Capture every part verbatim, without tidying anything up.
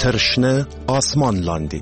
تر شنه آسمان لاندې.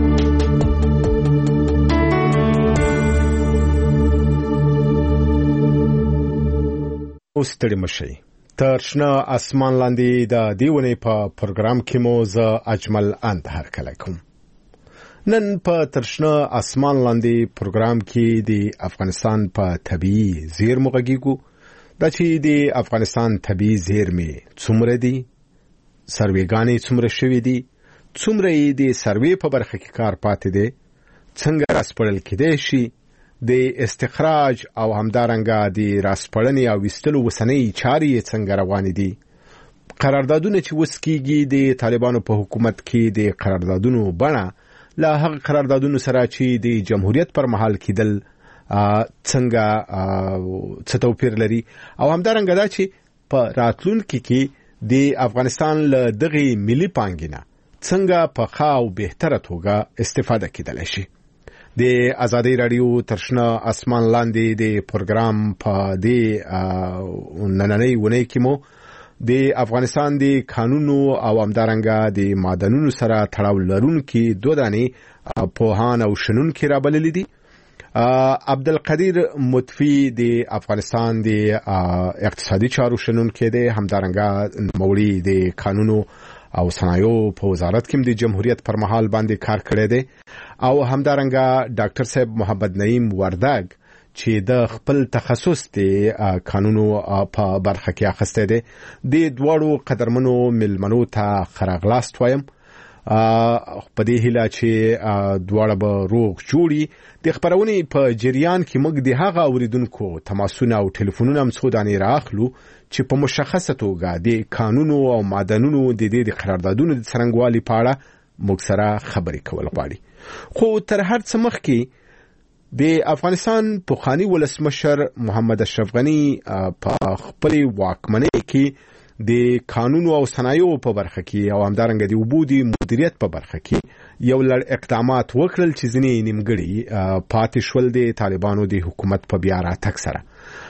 اوستړي مشي تر شنه آسمان لاندې د دیونې په پروګرام کې مو ز اجمل انتهر کلیکم. نن په تر شنه آسمان لاندې پروګرام کې د افغانستان په طبيعي زیرمو غږیږو. دا چې د افغانستان طبيعي زیرمې څومره دي، سرویګانې څومره شوي دي، څومره یې د سروې په برخه کې کار پاتې دی، څنګه راسپړل کېدای شي، د استخراج او همدارنګه د راسپړنې او ویستلو وسنۍ چارې څنګه روانې دي، قراردادونه چې اوس کېږي د طالبانو په حکومت کې د قراردادونو بڼه له هغه قراردادونو سره چې د جمهوریت پر مهال کېدل څنګه څه توپیر لري، او همدارنګه دا چې په راتلونکي کې د افغانستان له دغه ملي پانګې نه څنګه په ښه او بهتره توګه استفاده کېدلی شي. د ازادي رادیو تر شنه آسمان لاندې د پروګرام په دې نننۍ ونې کې مو د افغانستان د قانونو او همدارنګه د معدنونو سره تړاو لرونکي دوه دانې پوهان او شنونکي رابللي دي. عبدالقدیر مطفی د افغانستان د اقتصادي چارو شنونکي دی، همدارنګه نوموړي د قانونو او صنایعو په وزارت کې د جمهوریت پر مهال باندې کار کړی دی، او همدارنګه ډاکټر صاحب محمد نعیم وردګ چې د خپل تخصص د قانونو په برخه کې اخیستی دی. د دواړو قدرمنو ملمنو ته خراغلاست وایم په دې هیله چې دواړه به روغ جوړي. د خبرونې په جریان کې موږ د هغه اوریدونکو تماسونه او ټلیفونونه هم څو دانې رااخلو چې په مشخصه توګه د قانونو او معدنونو د دې د قراردادونو د څرنګوالي په اړه موږ سره خبرې کول غواړي. خو تر هر څه مخکې د افغانستان پخوانی ولسمشر محمد اشرف غنی په خپل واکمنۍ کې د قانونو او صنایعو په برخه کې او همدارنګه د اوبو د مدیریت په برخه کې یو لړ اقدامات وکړل چې ځینې نیمګړي پاتې شول د طالبانو د حکومت په بیا راتګ سره.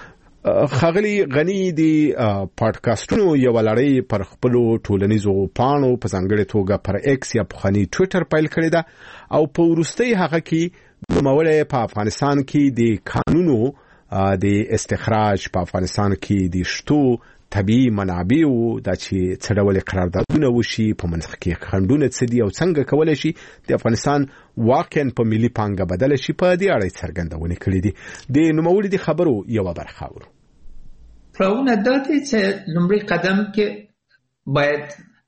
ښاغلي غنی د پادکاسټونو یو لړۍ پر خپلو ټولنیزو پاڼو په ځانګړې توګه پر ایکس یا پخواني ټویټر پیل کړې ده، او په وروستۍ هغه کې نوموړی په افغانستان کې د قانونو د استخراج په افغانستان کې د شتو طبيعي منابعو دا چې څه ډول قراردادونه وشي، په منځ کې خنډونه څه دي او څنګه کولای شي د افغانستان واقعا په ملي پانګه بدل شي، په دې اړه څرګندونه کړې دي. د نوموړي د خبرو یو برخه ورو. پرونه دا چې لومړی قدم کې باید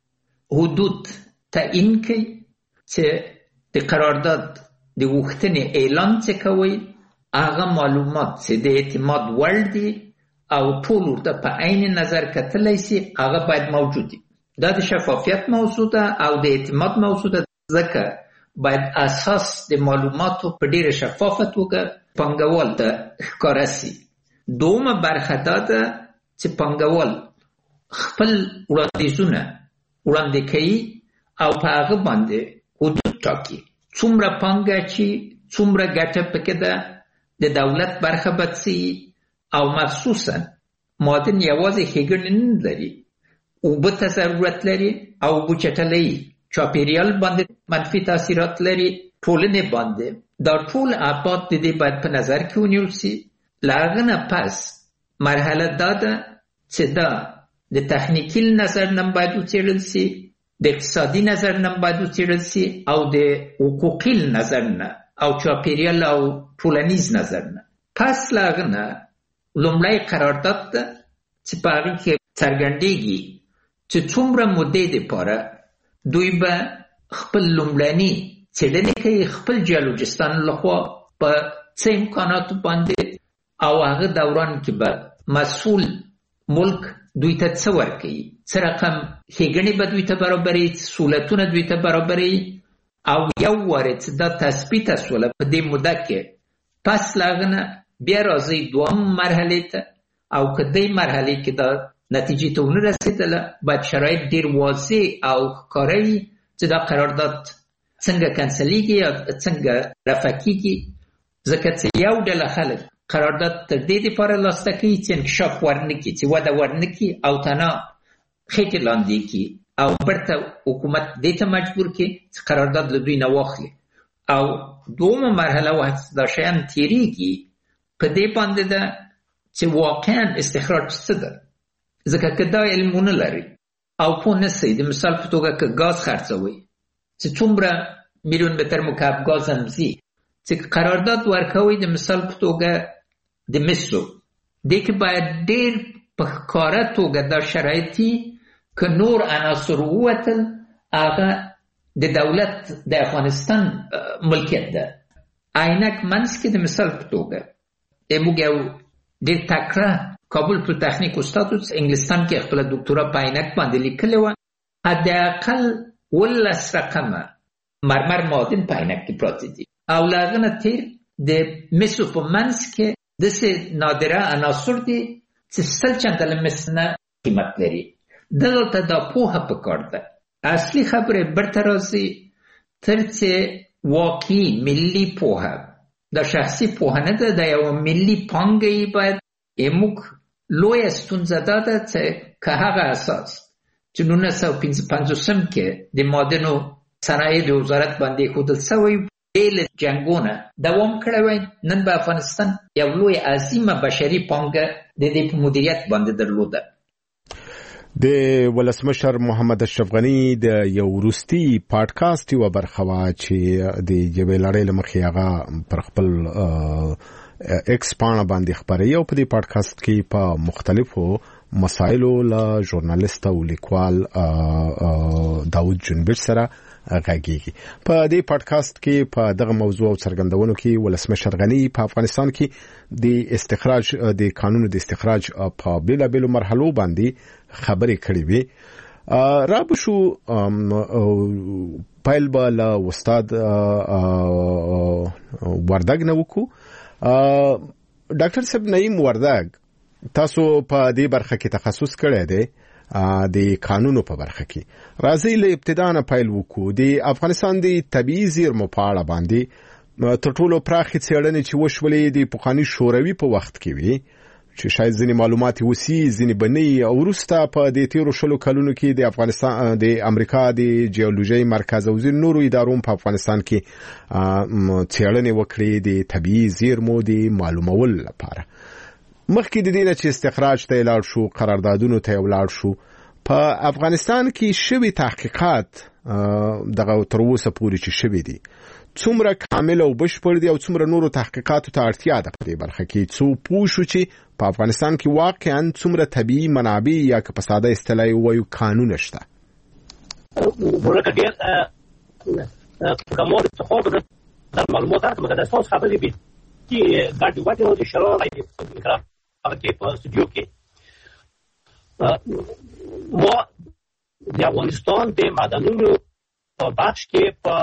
حدود تعیین کړي چې د قرارداد د وختنې اعلان څه کوي، هغه معلومات چې د اعتماد وړ دي او ټول ورته په عین نظر کتلی شي هغه باید موجود وي. دا د شفافیت موضوع ده او د اعتماد موضوع ده، ځکه باید اساس د معلوماتو په ډیره شفافه توګه پانګوال ته ښکاره سي. دومره برخه دا ده چې پانګوال خپل وړاندیزونه وړاندې کوي او په هغه باندې حدود ټاکي، څومره پانګه چې څومره ګټه پکې ده، د دولت برخه باید سي، او مخصوصا معدن یوازې ښېګڼې نه لري، اوبه ته ضرورت لري او اوبه چټلۍ چاپیریال باندې منفي تاثیرات لري، ټولنې باندې. دا ټول ابعاد د دې باید په نظر کې ونیول سي. له هغه نه پس مرحله دا ده چې دا د تخنیکي نظر نه باید وڅېړل سي، د اقتصادي نظر نه باید وڅېړل سي، او د حقوقي نظر نه او چاپیریال او ټولنیز نظر نه. پس له هغه نه لومړی قرارداد ده چې په هغې کې څرګندېږي چې څومره مودې دپاره دوی به خپل لومړني څېړنې کوي، خپل جیولوجستان لخوا په څه امکاناتو باندې، او هغه دوران کې به مسئول ملک دوی ته څه ورکوي، څه رقم ښېګڼې به دوی ته برابروي، سهولتونه دوی ته برابروي. او یو وارې چې دا تثبیته شوله په دې موده کې، پس له هغه نه بیا راځي دوام مرحله ته، او که دې مرحله کې دا نتیجې ته ونه رسېدله باید شرایط ډېر واضح او ښکاره وي چې دا قرارداد څنګه کنسلیږي یا څنګه رفع کېږي. ځکه چې یو ډله خلک قرارداد تر دې دپاره لاسته کوي چې انکشاف ورنکړي، چې وده ورنکړي او تنها خېټې لاندې کړي او برته حکومت دې ته مجبور کې چې قرارداد له دوی نه واخلي. او دومره مرحله وخت دا شیان تیریږي په دې باندې ده چې واقعا استخراج څه ده. ځکه که دا علمونه لري او پوه نسئ د مثال په توګه که ګاز خرڅوئ چې څومره میلیون متر مکعب ګاز هم ځي چې قرارداد ورکوئ د مثال په توګه د مسو دې کې باید ډېر په ښکاره توګه دا شرایطي که نور عناصر ووتل هغه د دولت د افغانستان ملکیت ده. عینک منځ کې د مثال په توګه موږ یو ډېر تکړه کابل پلیتخنیک استاد انګلستان کې خپله دکتورا په عینک باندې لیکلې وه. حداقل اوولس رقمه مرمر معادن په عینک کې پراته دي او له هغه نه تېر د مسو په منځ کې داسې نادره عناصر دي چې سل چنده له مس نه قیمت لري. دلته دا پوهه پکار ده. اصلي خبره برته راځي تر چې واقعي ملي پوهه دا شخصي پوهه نه ده، دا یوه ملي پانګه یې باید موږ لویه ستونزه دا ده چې که هغه اساس چې نولس سوه پنځه پنځوسم کې د معدنو صنایعو د وزارت باندې ایښودل سوی بیل جنګونه دوام کړی وای، نن به افغانستان یو لوی عظیمه بشري پانګه د دې په مدیریت باندې درلوده. د ولسمشر محمد اشرف غنی د یو وروستي پادکاسټ یوه برخه وه چې د یوې لړۍ له مخې هغه پر خپل ایکس پاڼه باندې خپروي او په دې پادکاسټ کې په مختلفو مسایلو له ژورنالیست او لیکوال داود جنبش سره غږیږي. په دې پادکاسټ کې په دغه موضوع او څرګندونو کې ولسمشر غنی په افغانستان کې د استخراج د قانون د استخراج په بیلابیلو مرحلو باندې خبرې کړې وي. را به شو پیل به له استاد وردګ نه وکړو. ډاکټر صاحب نعیم وردګ، تاسو په دې برخه کې تخصص کړی دی د قانونو په برخه کې. راځئ له ابتدا نه پیل وکړو. د افغانستان د طبیعي زیرمو په اړه باندې تر ټولو پراخې څېړنې چې وشولې د پخواني شوروي په وخت کې وي چې شاید ځینې معلومات وسی ځینې بنې او وروسته په دې تیرو شلو کلونو کې د افغانستان د امریکا د جیولوژي مرکز او ځینو نورو ادارو په افغانستان کې څېړنې وکړې د طبیعي زیرمو د معلومولو لپاره. مخکې د دې نه چې استخراج ته ولاړ شو، قراردادونو ته ولاړ شو، په افغانستان کې شوي تحقیقات دغه تر اوسه پورې چې شوي دي څومره کامل او بشپړ دي او څومره نورو تحقیقاتو ته اړتیا ده په دې برخه کې څو پوه شو چې په افغانستان کې واقعا څومره طبیعي منابع یا که په ساده اصطلاح ووایو قانون شته؟ ورکه ډېر کومو څه خو د معلوماتو مګر د اساس خبرې به چې ګډ وته د شروع راځي هغه په استودیو کې مو د افغانستان د معدنونو په بخش کې په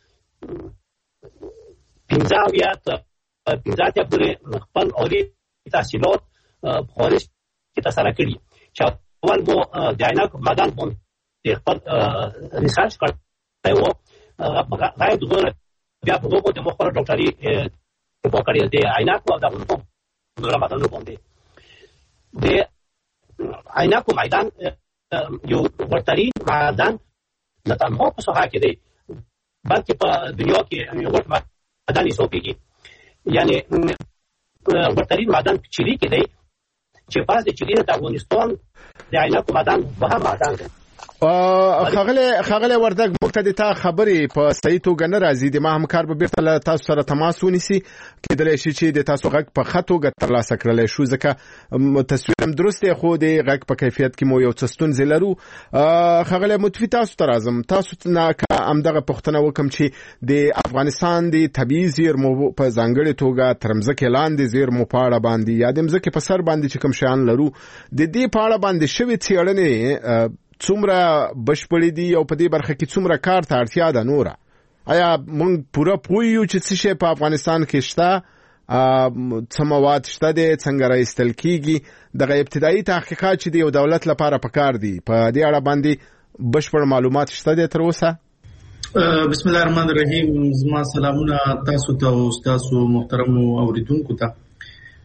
پنځه اویا پنځه اتیا پورې خپل عالي تحصیلات خارج کې ترسره کړي چې اول مو د عینک معدن باندې خپل ریسرچ کړی و. غیر دغه بیا په هغو د مخبر ډاکټري په کړی د عینک او د نورو معدنونو باندې د عینک معدن یو ورترین معدن نه تنها په ساحه کې دی بلکې په دنیا کې یو ورته معدن حساب کېږي. یعنی ورترین معدن په چیلي کې دی چې بعض د چیلي د افغانستان د عینکو معدن مهم معدن دی. خغله خغله وردګ موږ ته د تا خبرې په صحیح توګه نه راځي. د ما همکار به بیرته له تاسو سره تماس ونیسي، کېدلی شي چې د تاسو غږ په ښه توګه ترلاسه کړلی شو ځکه تصویر هم درست دی خو د غږ په کیفیت کې مو یو څه ستونزې لرو. خغله متفي تاسو ته راځم، تاسو نه که همدغه پوښتنه وکړم چې د افغانستان د طبیعي زیرمو په ځانګړې توګه تر مځکې لاندې زیرمو په اړه باندې یا د مځکې په سر باندې چې کوم شیان لرو د دې په اړه باندې شوې څېړنې څومره بشپړې دي او په دې برخه کې څومره کار ته اړتیا ده نوره؟ آیا موږ پوره پوه یو چې څه شی په افغانستان کې شته، څه مواد شته دی، څنګه راایستل کېږي؟ دغه ابتدایي تحقیقات چې د یو دولت لپاره پکار دي په دې اړه باندې بشپړ معلومات شته دی تر اوسه؟ بسم الله الرحمن الرحیم. زما سلامونه تاسو ته او تاسو محترم اوریدونکو ته.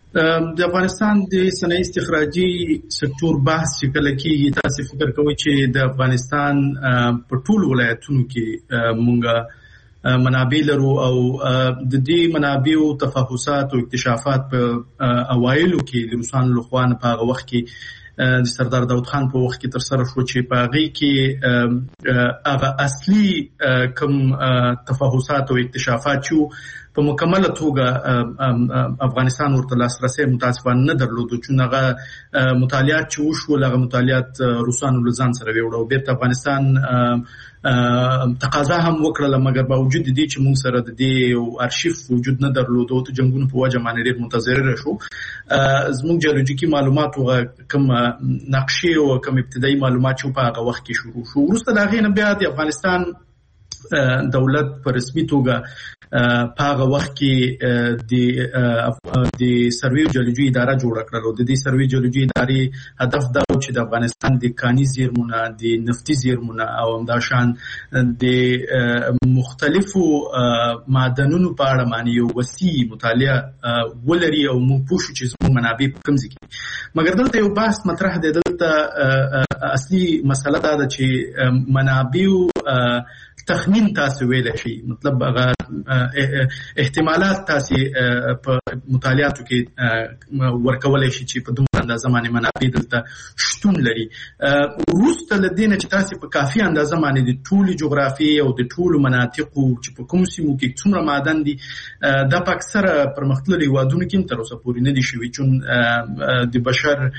د افغانستان د صنایع استخراجي سکتور بحث چې کله کېږي تاسو فکر کوئ چې د افغانستان په ټولو ولایتونو کې مونږه منابع لرو او د دې منابعو تفحصات او اکتشافات په اوایلو کې د روسانو لخوا په هغه وخت کې د سردار داود خان په وخت کې تر سره شو چې په هغه کې هغه اصلي کوم تفحصات او اکتشافات چې په مکمله توګه افغانستان ورته لاسرسي متاسفانه نه درلود چې هغه مطالعات چې وشو هغه مطالعات روسانو له ځان سره وړو بیرته افغانستان تقاضا هم وکړه مګر باوجود دې چې موږ سره د دې ارشیف وجود نه درلود او جنگونو په وجه باندې ډېر منتظر شو زموږ جیولوژیکي معلومات او کوم نقشې او کوم ابتدایي معلومات چې په هغه وخت کې شروع شو وروسته دا غي نه بیا د افغانستان دولت په رسمي توګه په هغه وخت کې د د سروي جیولوژي اداره جوړ کړل او د دې سروي جیولوژي ادارې هدف دا و چې د افغانستان د کاني زیرمونه د نفتي زیرمونه او همداشان د مختلفو معدنونو په اړه باندې یو وسیع مطالعه ولري او موږ پوښو چې زموږ منابع کوم ځای کې مګر دلته یو بحث مطرح دی دلته اصلي مسله دا ده چې منابع تخمین تاسو ویل شي مطلب هغه احتمالات تاسو په مطالعاتو کې ورکولای شي چې په دومره اندازه باندې منابع دلته شتون لري وروسته لدینه چې تاسو په کافي اندازه باندې د ټولي جغرافي او د ټولو مناطقو چې په کوم سیمو کې څومره معدن دي د په اکثره پرمختللي وادونو کې تر اوسه پورې نه دي شوي چې د بشر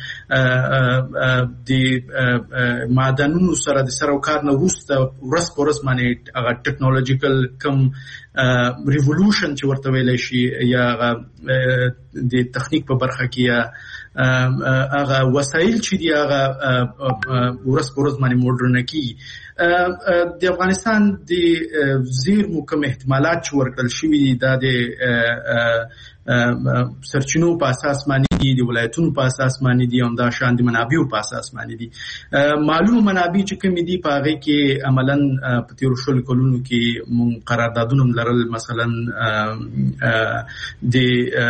د معدنونو سره د سره کار نه وروسته ورس پورس باندې هغه ټیکنالوژیکل کم ریولوشن چې ورته ویل شي یا د تخنیک په برخه کې یا هغه وسایل چې دی هغه ورس پورس باندې موډرن کی د افغانستان د زیرمو کوم احتمالات چې ورکړل شوي دا د سرچینو په اساس باندې دي د ولایتونو په اساس باندې دي او دا شان د منابعو په اساس باندې دي معلومه منابع چې کوم دي په هغه کې عملاً په تیر شل کلونو کې مون قراردادونه لرل مثلا د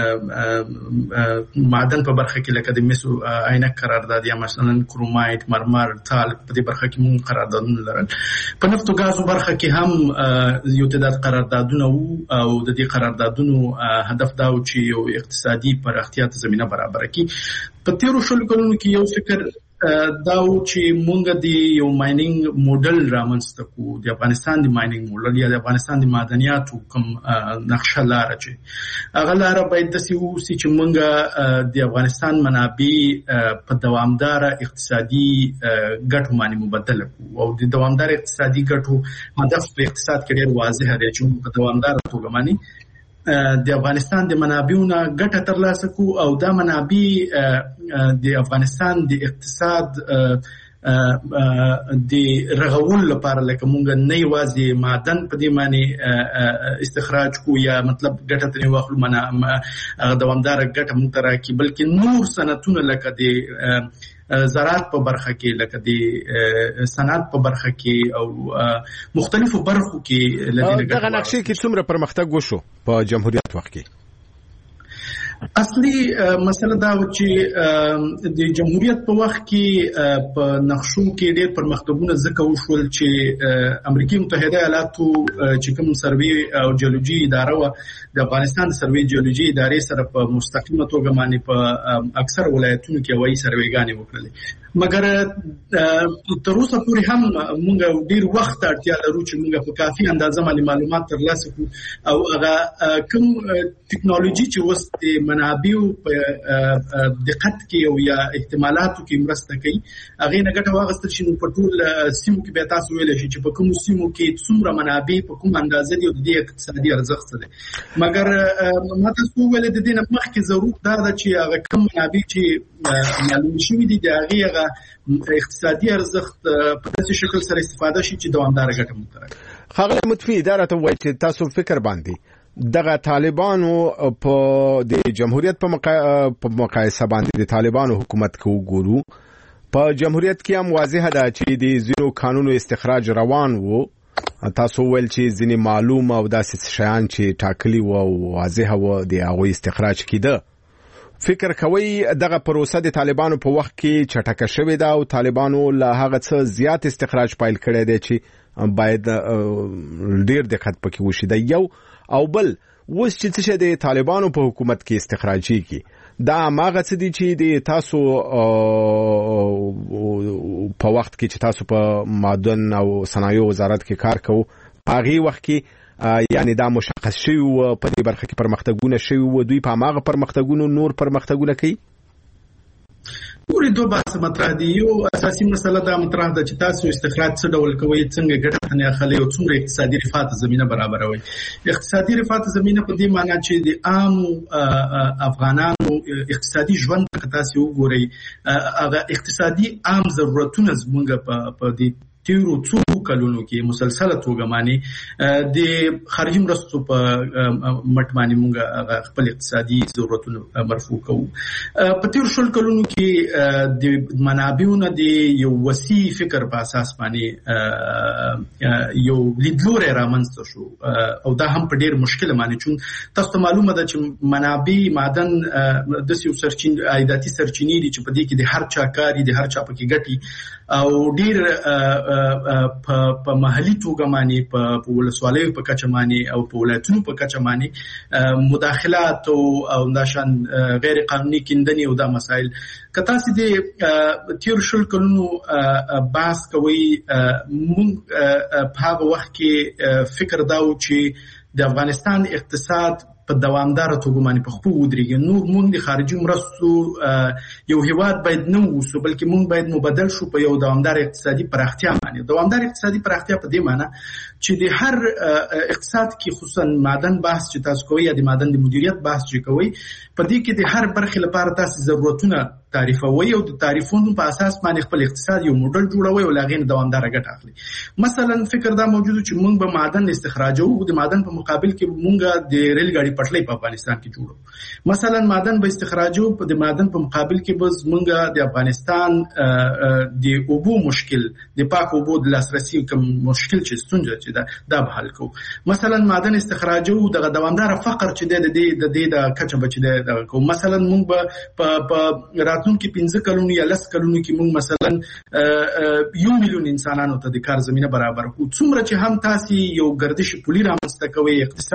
معدن په برخه کې لکه د مسو عینک قرارداد یا مثلا کرومایت مرمر تال په دې برخه کې مون قراردادونه لرل په نفت او غاز برخه کې هم یو تعداد قراردادونه او د دې قراردادونو هدف دا چې یو اقتصادي پراختیا ته زمينه برابر کړي په تیرو شلو کلونو کې یو فکر دا و چې مونږ د یو مایننګ موډل رامنځته کو د افغانستان د مایننګ موډل یا د افغانستان د معدنیاتو کوم نقشه لاره چې هغه لاره باید د سیو سي چې مونږ د افغانستان منابع په دوامدار اقتصادي ګټو باندې مبادله کو او د دوامدار اقتصادي ګټو هدف په اقتصاد کې ډېر واضح دی چې په دوامدار توګه باندې د افغانستان د منابعونو ګټه ترلاسه کو او دا منابع د افغانستان د اقتصاد د رغول لپاره لکه مونږ نه یوازې معدن په دې معنی استخراج کو یا مطلب ګټه ترې واخلو معنا دوامدار ګټه مونږ تراکي بلکې نور صنعتونه لکه د زراعت په برخه کې لکه د صنعت په برخه کې او مختلفو برخو کې لدينا دغه نقشې کې څومره پرمختګ وشو په جمهوریت وخت کې اصلي مسله دا و چې د جمهوریت په وخت کې په نقشو کې ډېر پرمختګونه ځکه وشول چې امریکای متحده ایالاتو چې کوم سروي او جیولوژي اداره و د افغانستان سروي جیولوژي ادارې سره په مستقیمه توګه باندې په اکثر ولایتونو کې وایي سرويګانې وکړلې مګر تر اوسه پورې هم موږ ډېر وخت اړتیا لرو چې موږ په کافي اندازه باندې معلومات ترلاسه کړو او هغه کوم ټیکنالوژي چې وسته منابع په دقت کې او یا احتمالاتو کې مرسته کوي هغه نه ګټه واغستل شي په ټول سیمو کې به تاسو ویل شي چې په کوم سیمو کې څومره منابع په کوم اندازه دي او د اقتصادي ارزښت څه دي مګر ماته څو ویل د دې نه مخکې ضرورت دا ده چې هغه کوم منابع چې معلوم شوي دي د هغه اقتصادي ارزښت په داسې شکل سره استفاده شي چې دوامدار ګټه مترک خغل متفی اداره ته وایي چې تاسو فکر باندې دغه طالبانو په د جمهوریت په مقایسه باندې د طالبانو حکومت کو ګورو په جمهوریت کې هم واضح ده چې د زیرو قانونو استخراج روان وو تاسو ول چې ځینې معلومه او داسې شیان چې ټاکلي وو واضح وو د هغه استخراج کیده فکر کوي دغه پروسه د طالبانو په وخت کې چټکه شوې ده او طالبانو له هغه څه زیات استخراج پایل کړی دی چې باید ډیر دقت پکې وشي. د یو او بل اوس چې څه د طالبانو په حکومت کې استخراجي کی دا ماغه څه دي چې د تاسو په وخت کې چې تاسو په معدن او صنایع وزارت کې کار کوو هغه وخت کې یعنی دا مشخص شوی و په دې برخه کې پرمختګونه شوی و دوی په هغه پرمختګونو نور پرمختګونه کوي. پوری دوه بحث مطرح دي. یو اساسي مسله دا مطرح ده چې تاسو استخراج څه ډول کوي څنګه ګټه نه اخلي او څومره اقتصادي رفاه زمينه برابروي. اقتصادي رفاه زمينه په دې معنی چې د عام افغانانو اقتصادي ژوند ته تاسو وګورئ هغه اقتصادي عام ضرورتونه زموږ په دې تیرو څو کلونو کې مسلسله توګه معنی د خارجي مرستو په مټ باندې موږ خپل اقتصادي ضرورتونه مرفوع کوو. په تیر شل کلونو کې د منابعونو د یو وسیع فکر په اساس باندې یو لیدلوري رامنځته شو او دا هم په ډیر مشکل باندې چون تاسو ته معلومه ده چې منابع معدن د سیو سرچین عایداتي سرچینې دي چې په دې کې د هر چا کاری د هر چا پکې ګټي او ډیر په محلي توګه باندې په ولسوالیو په کچه باندې او په ولایتونو په کچه باندې مداخلات او داشان غیر قانوني کیندنې او دا مسائل کته سي د تیر شل کلونو بحث کوي. مونږ په هغه وخت کې فکر داو چې د افغانستان اقتصاد په دوامدار توګه باندې په خپل ودرېږي. نو موږ د خارجي مرستو یو هیواد باید نه ووسو بلکې موږ باید مبادل شو په یو دوامدار اقتصادي پراختیا باندې. دوامدار اقتصادي پراختیا په دې معنی چې د هر اقتصاد کې خصوصا معدن بحث چې تاسو کوي یا د معدن د مدیریت بحث چې کوي په دې کې د هر برخې لپاره تاسو ضرورتونه تعریفوي او د تعریفونو په اساس باندې خپل اقتصاد یو موډل جوړوي او لاغین دوامدار ګټه اخلي. مثلا فکر دا موجود چې موږ به معدن استخراجو او د معدن په مقابل کې موږ د ریل ګاډي پټلۍ په افغانستان کې جوړو. مثلا معدن به استخراجو په د معدن په مقابل کې بس موږ د افغانستان د اوبو مشکل د پاک اوبو د لاسرسي کوم مشکل چې ستونزه چې دا دا به حل کوو. مثلا معدن استخراجو د دوامدار فقر چې د دې د دې د کچه بچ د کوم مثلا موږ به په راتلونکي پنځه کلونو یا لس کلونو کې موږ مثلا یو میلیون انسانانو ته د کار زمينه برابر کړو. څومره چې هم تاسو یو گردش پولی رامنځته کوي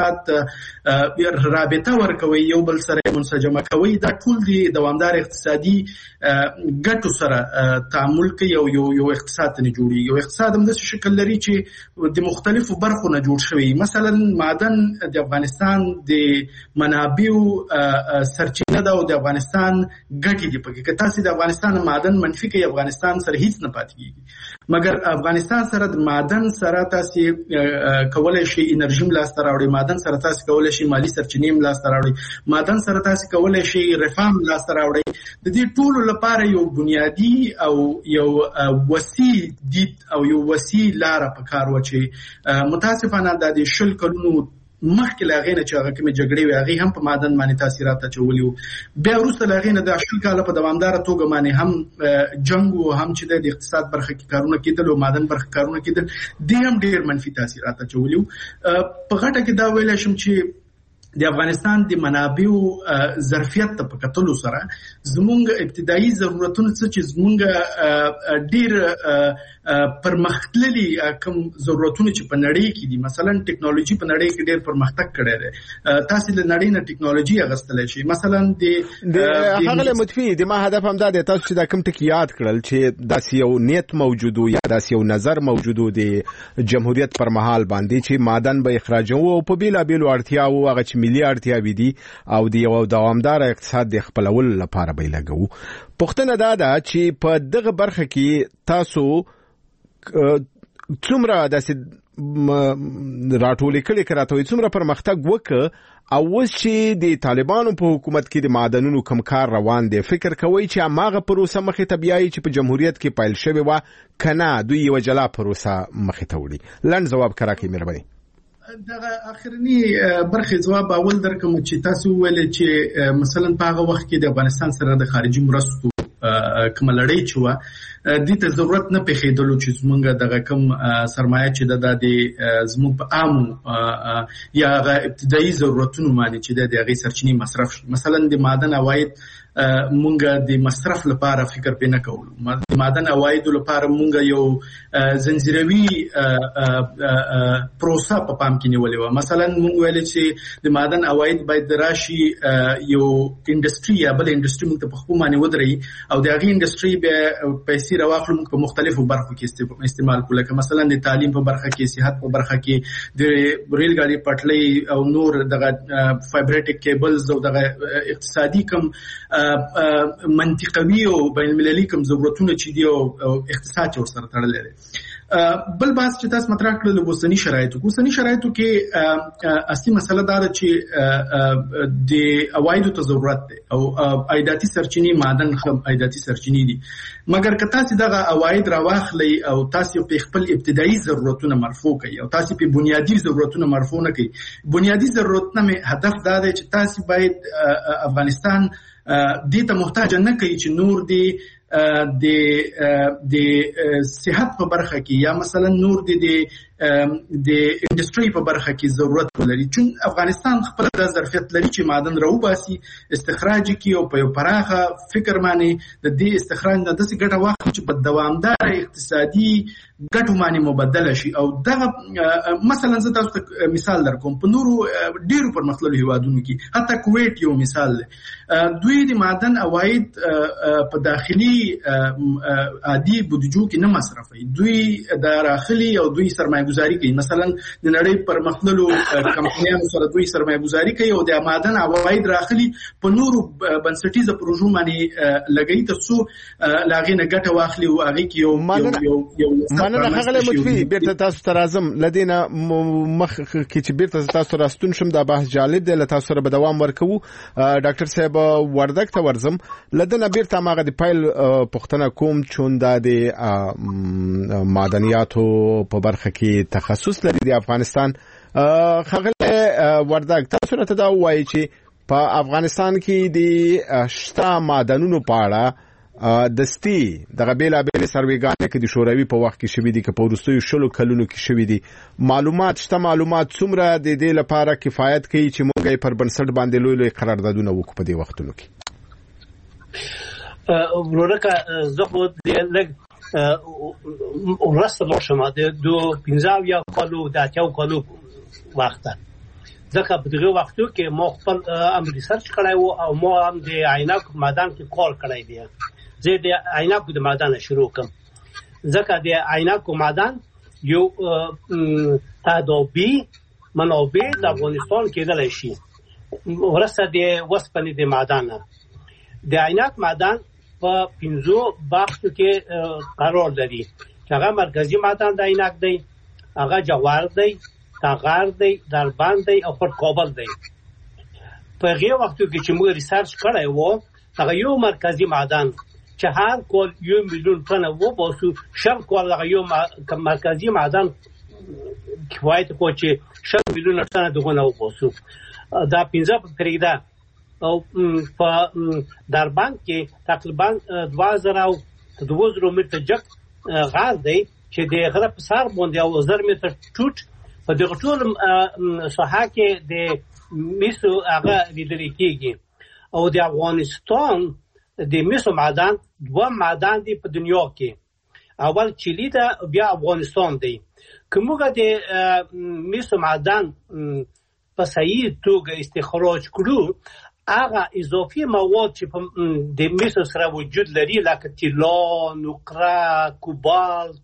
اقتصاد رابطه ورکوي یو بل سره منسجمه کوي دا ټول دی دوامدار اقتصادي ګټو سره تعامل کوي او یو یو اقتصاد نه جوړي. یو اقتصاد هم د شکل لري چې د مختلفو برخو نه جوړ شوی. مثلا معدن د افغانستان د منابعو سرچینه ده او د افغانستان ګټي دي. پکې که تاسو د افغانستان معدن منفي کوي افغانستان سره هیڅ نه پاتې کیږي مګر افغانستان سره د معدن سره تاسو کولای شي انرژي ملاسته راوړي معدن سره تاسو کولای شي مالی سرچینې ملاسته راوړي معدن سره تاسو کولای شي رفاه ملاسته راوړي. د دې ټولو لپاره یو بنیادی او یو وسیع دید او یو وسیع لار په کار وچی متاسفانه د شل کلونو مخکې لاغینه چې هغه کومه جګړې وي هغه هم په معدن باندې تاثیرات اچولیو. بیا وروسته لاغینه د شل کاله په دوامدار توګه باندې هم جنگ او هم چې د اقتصاد برخه کې کارونه کېدل او معدن برخه کارونه کېدل د هم ډېر منفي تاثیرات اچولیو. په غټه کې دا ویل شم چې د افغانستان د منابعو ظرفیت ته په کتلو سره زمونږ ابتدایي ضرورتونه څه چې زمونږ ډېر پرمختللي کوم ضرورتونه چې په نړۍ کې دي مثلا ټیکنالوژي په نړۍ کې ډېر پرمختګ کړی دی. تاسو له نړۍ نه ټیکنالوژي اغستلی شي. مثلا د هغه متفي د ما هدف هم دا دی تاسو چې دا کوم ټکی یاد کړل چې داسې یو نیت موجود یا داسې یو نظر موجود دی جمهوریت پر مهال باندې چې معدن به اخراجو او په بیلابیلو اړتیاو هغه چې ملي اړتیاوي دي او د یو دوامدار اقتصاد د خپلول لپاره به لګو. پوښتنه دا ده چې په دغه برخه کې تاسو څومره داسې راټولې کړي کراته څومره پرمختګ وکړ او اوس چې د طالبانو په حکومت کې د معدنونو کم کار روان دی فکر کوي چې هغه پروسه مخې ته بیایي چې په جمهوریت کې پیل شوی و کنه دوی یو جلا پروسه مخې ته وړي. لنډ جواب کراکې مهرباني. دغه اخرنی برخه جواب اول درکم چې تاسو ویل چې مثلا په هغه وخت کې د افغانستان سره د خارجي مرستو کوم لړۍ چې و دې ته ضرورت نه پېښېدلو چې زمونږ دغه کوم سرمایه چې د زموږ په عامو یا هغه ابتدایي ضرورتونو باندې چې د هغې سرچینې مصرف شي. مثلا د معدن عواید مونږ د مصرف لپاره فکر پې نه کولو. د معدن عوایدو لپاره مونږ یو زنجیروي پروسه په پام کې نیولې وه. مثلا مونږ ویلې چې د معدن عواید باید راشي یو انډسټري یا بل انډسټري مونږ ته په خپل باندې ودرېږي او د هغې انډسټري بیا پیسې راواخلو مونږ په مختلفو برخو کې استعمال کړو، لکه مثلا د تعلیم په برخه کې، صحت په برخه کې، د ریل ګاډي پټلۍ او نور دغه فایبریټک کیبلز او دغه اقتصادي کم منطقوي او بین المللي کوم ضرورتونه چې دي او اقتصاد چې ورسره تړلی دی. بل بحث چې تاسو مطرح کړل د اوسني شرایطو اوسني شرایطو کې اصلي مسله دا ده چې د عوایدو ته ضرورت دی او عایداتي سرچینې معدن هم عایداتي سرچینې دي، مګر که تاسو دغه عواید راواخلئ او تاسو په خپل ابتدایي ضرورتونه مرفوع کړئ او تاسو په بنیادی ضرورتونه مرفوع نه کړئ، بنیادی ضرورتونه مې هدف دا دی چې تاسو باید افغانستان دې ته محتاج نه کړئ چې نور دی د د صحت په برخه کې یا مثلا نور د د انډستری په برخه کې ضرورت ولري، چون افغانستان خپل د ظرفیت لري چې معدن راوباسي، استخراج کوي او په یو پراخه فکر باندې د دې استخراج د داسې ګټه واخلي چې په دوامدار اقتصادي ګټو باندې مبادله شي. او دغه مثلا زه تاسو ته مثال درکوم، په نورو ډیرو پرمختللو هیوادونو کې حتی کویت یو مثال دی، دوی د معدن عواید په داخلي عادي بودیجو کې نه مصرفوي، دوی د راخلي او دوی سرمایه گذاری کوي. مثلا د نړۍ پرمختللو کمپنیانو سره دوی سرمایه گذاری کوي او د معدن عواید راخلي په نورو بنسټیزه پروژو باندې لګوي ترڅو له هغې نه ګټه واخلي او هغې کې یو یو مننه ښاغلی مطفي. بیرته تاسو ته راځم، له دې نه مخکې چې بیرته تاسو راستون شم دا بحث جالب دی، له تاسو سره به دوام ورکوو. ډاکټر صاحب وردګ ته ورځم، له ده نه بیرته هماغه د پیل پوښتنه کوم چون دا د معدنیاتو په برخه کې تخصص لري د افغانستان. ښاغلی وردګ تاسو راته دا ووایئ چې په افغانستان کې د شته معدنونو په اړه دستي دغه بیلابېلې سروېګانې که د شوروي په وخت کې شوي دي که په وروستیو شلو کلونو کې شوي دي، معلومات شته، معلومات څومره د دې لپاره کفایت کوي چې موږ یې پر بنسټ باندې لوی لوی قراردادونه وکړو په دې وختونو کې؟ ورورکه زه خو لږ ورسته لاړ شم د دو پنځه اویا کالو د اتیاو کالو وخت ته، ځکه په دغه وختو کې ما خپل هم ریسرچ کړی و او ما هم د عینکو معدن کې کار کړی دی. زه د عینکو د معدن شروع کوم، ځکه د عینکو معدن یو تدابي منابع د افغانستان کېدلی شي. ورسته د وسپنې د معدن د عینک معدن په پنځو بخشو کې قرار لري، چې هغه مرکزي معدن د عینک دی، هغه جوهر دی، تغر دی، دربند دی او پر کابل دی. په هغې وختو کې چې موږ ریسرچ کړی و، هغه یو مرکزي معدن چې هر کال یو میلیون ټنه وباسو، شل کال هغه یو مرکزي معدن کفایت کوي چې شل میلیونه ټنه دغونه وباسو. دا پنځه پرېږده. او په دربند کې تقریبا دوه زره او دوه زره متره جګ غار دی چې د غره په سر باندې او زر متره ټوټ په دغه ټول ساحه کې د مسو هغه لیدل کېږي. او د افغانستان د مسو معدن دوه معدن دي په دنیا کې، اول چیلی ده، بیا افغانستان دی. که موږ د مسو معدن په صحیح توګه استخراج کړو، هغه اضافي مواد چې په د مسو سره وجود لري لکه طلا، نقره، کوبالت،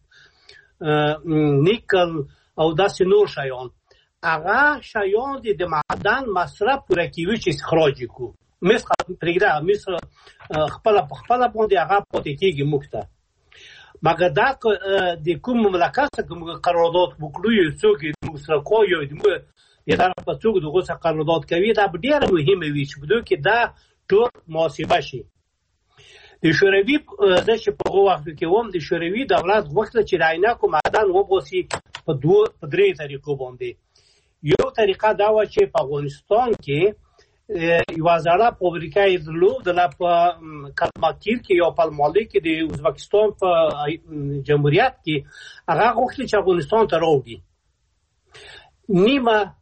نیکل او داسې نور شیان، هغه شیان د معدن مصرف پوره کوي چې استخراج کړو. مس پرېږده مس خپله په خپله باندې هغه پاتې کېږي موږ ته، مګر دا د کوم مملکت څخه موږ قرارداد وکړو، یو څوک یې موږ سره کوي او موږ یې طرف په څوک دغه څخه قرارداد کوي، دا به ډېره مهمه وي چې په دوی کې دا ټول محاسبه شي. د شوروي زه چې په هغو وختو کې وم، د شوروي دولت غوښتل چې د عینکو معدن وباسي په دوه په درې طریقو باندې. یو طریقه دا وه چې په افغانستان کې یو زړه فابریکه یې درلودله په کلماکیر کې یا پالمالي کې د ازبکستان په جمهوریت کې. هغه غوښتل چې افغانستان ته راوړي. نیمه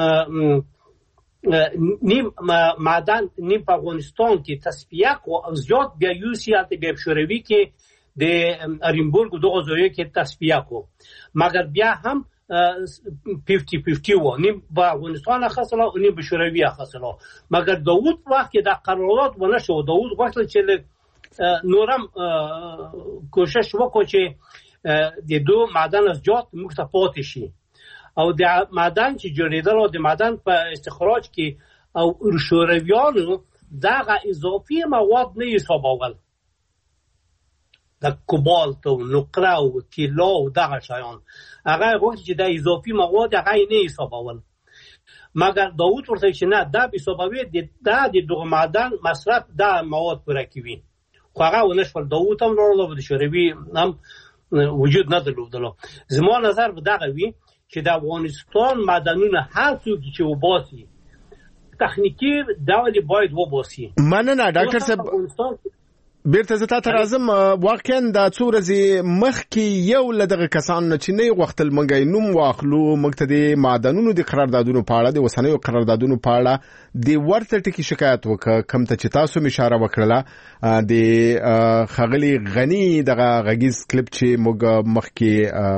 نیم معدن نیم په افغانستان کې تصفیه کو او زیات بیا یو سیات بیا شوروي کې د ارینبورګ دغه ځای کې تصفیه کو. مګر بیا هم پنځه پنځه و نیم په افغانستان خاصه او نیم په شوروي خاصه. مګر داوود وخت کې د قرارداد ونه شو. داوود وخت چې نورم کوشش وکړي چې د دوه معدن از زیات مختلف شي او د معدن چې جوړېدل او د معدن په استخراج کې او شورویانو دغه اضافي مواد نه حسابول، د کوبالت او نقره او طلا او دغه شیان. هغه غوښتل چې د اضافي مواد هغه نه حسابول. مګر داوود ورته چې نه دا به حسابوي د د دغه معدن مصرف د مواد پوره کوي. خو هغه ونه شول. داوود هم ورته د شوروي هم وجود نه درلودلو. زما نظر به دغه وي چې د افغانستان معدنونه هر څوک چې وباسي تخنیکی ډول باید وباسي. مننه ډاکټر صاحب. بیرته زه تاسو راځم. واقعا د څو ورځې مخکې یو لدغه کسان چې نه غوښتل منګي نوم واخلو مقتدي معدنونو د قراردادونو په اړه د وسنیو قراردادونو په اړه د ورته ټکی شکایت وکړه. کم ته چې تاسو اشاره وکړه د خغلی غنی دغه غږیز کلیپ چې موږ مخکې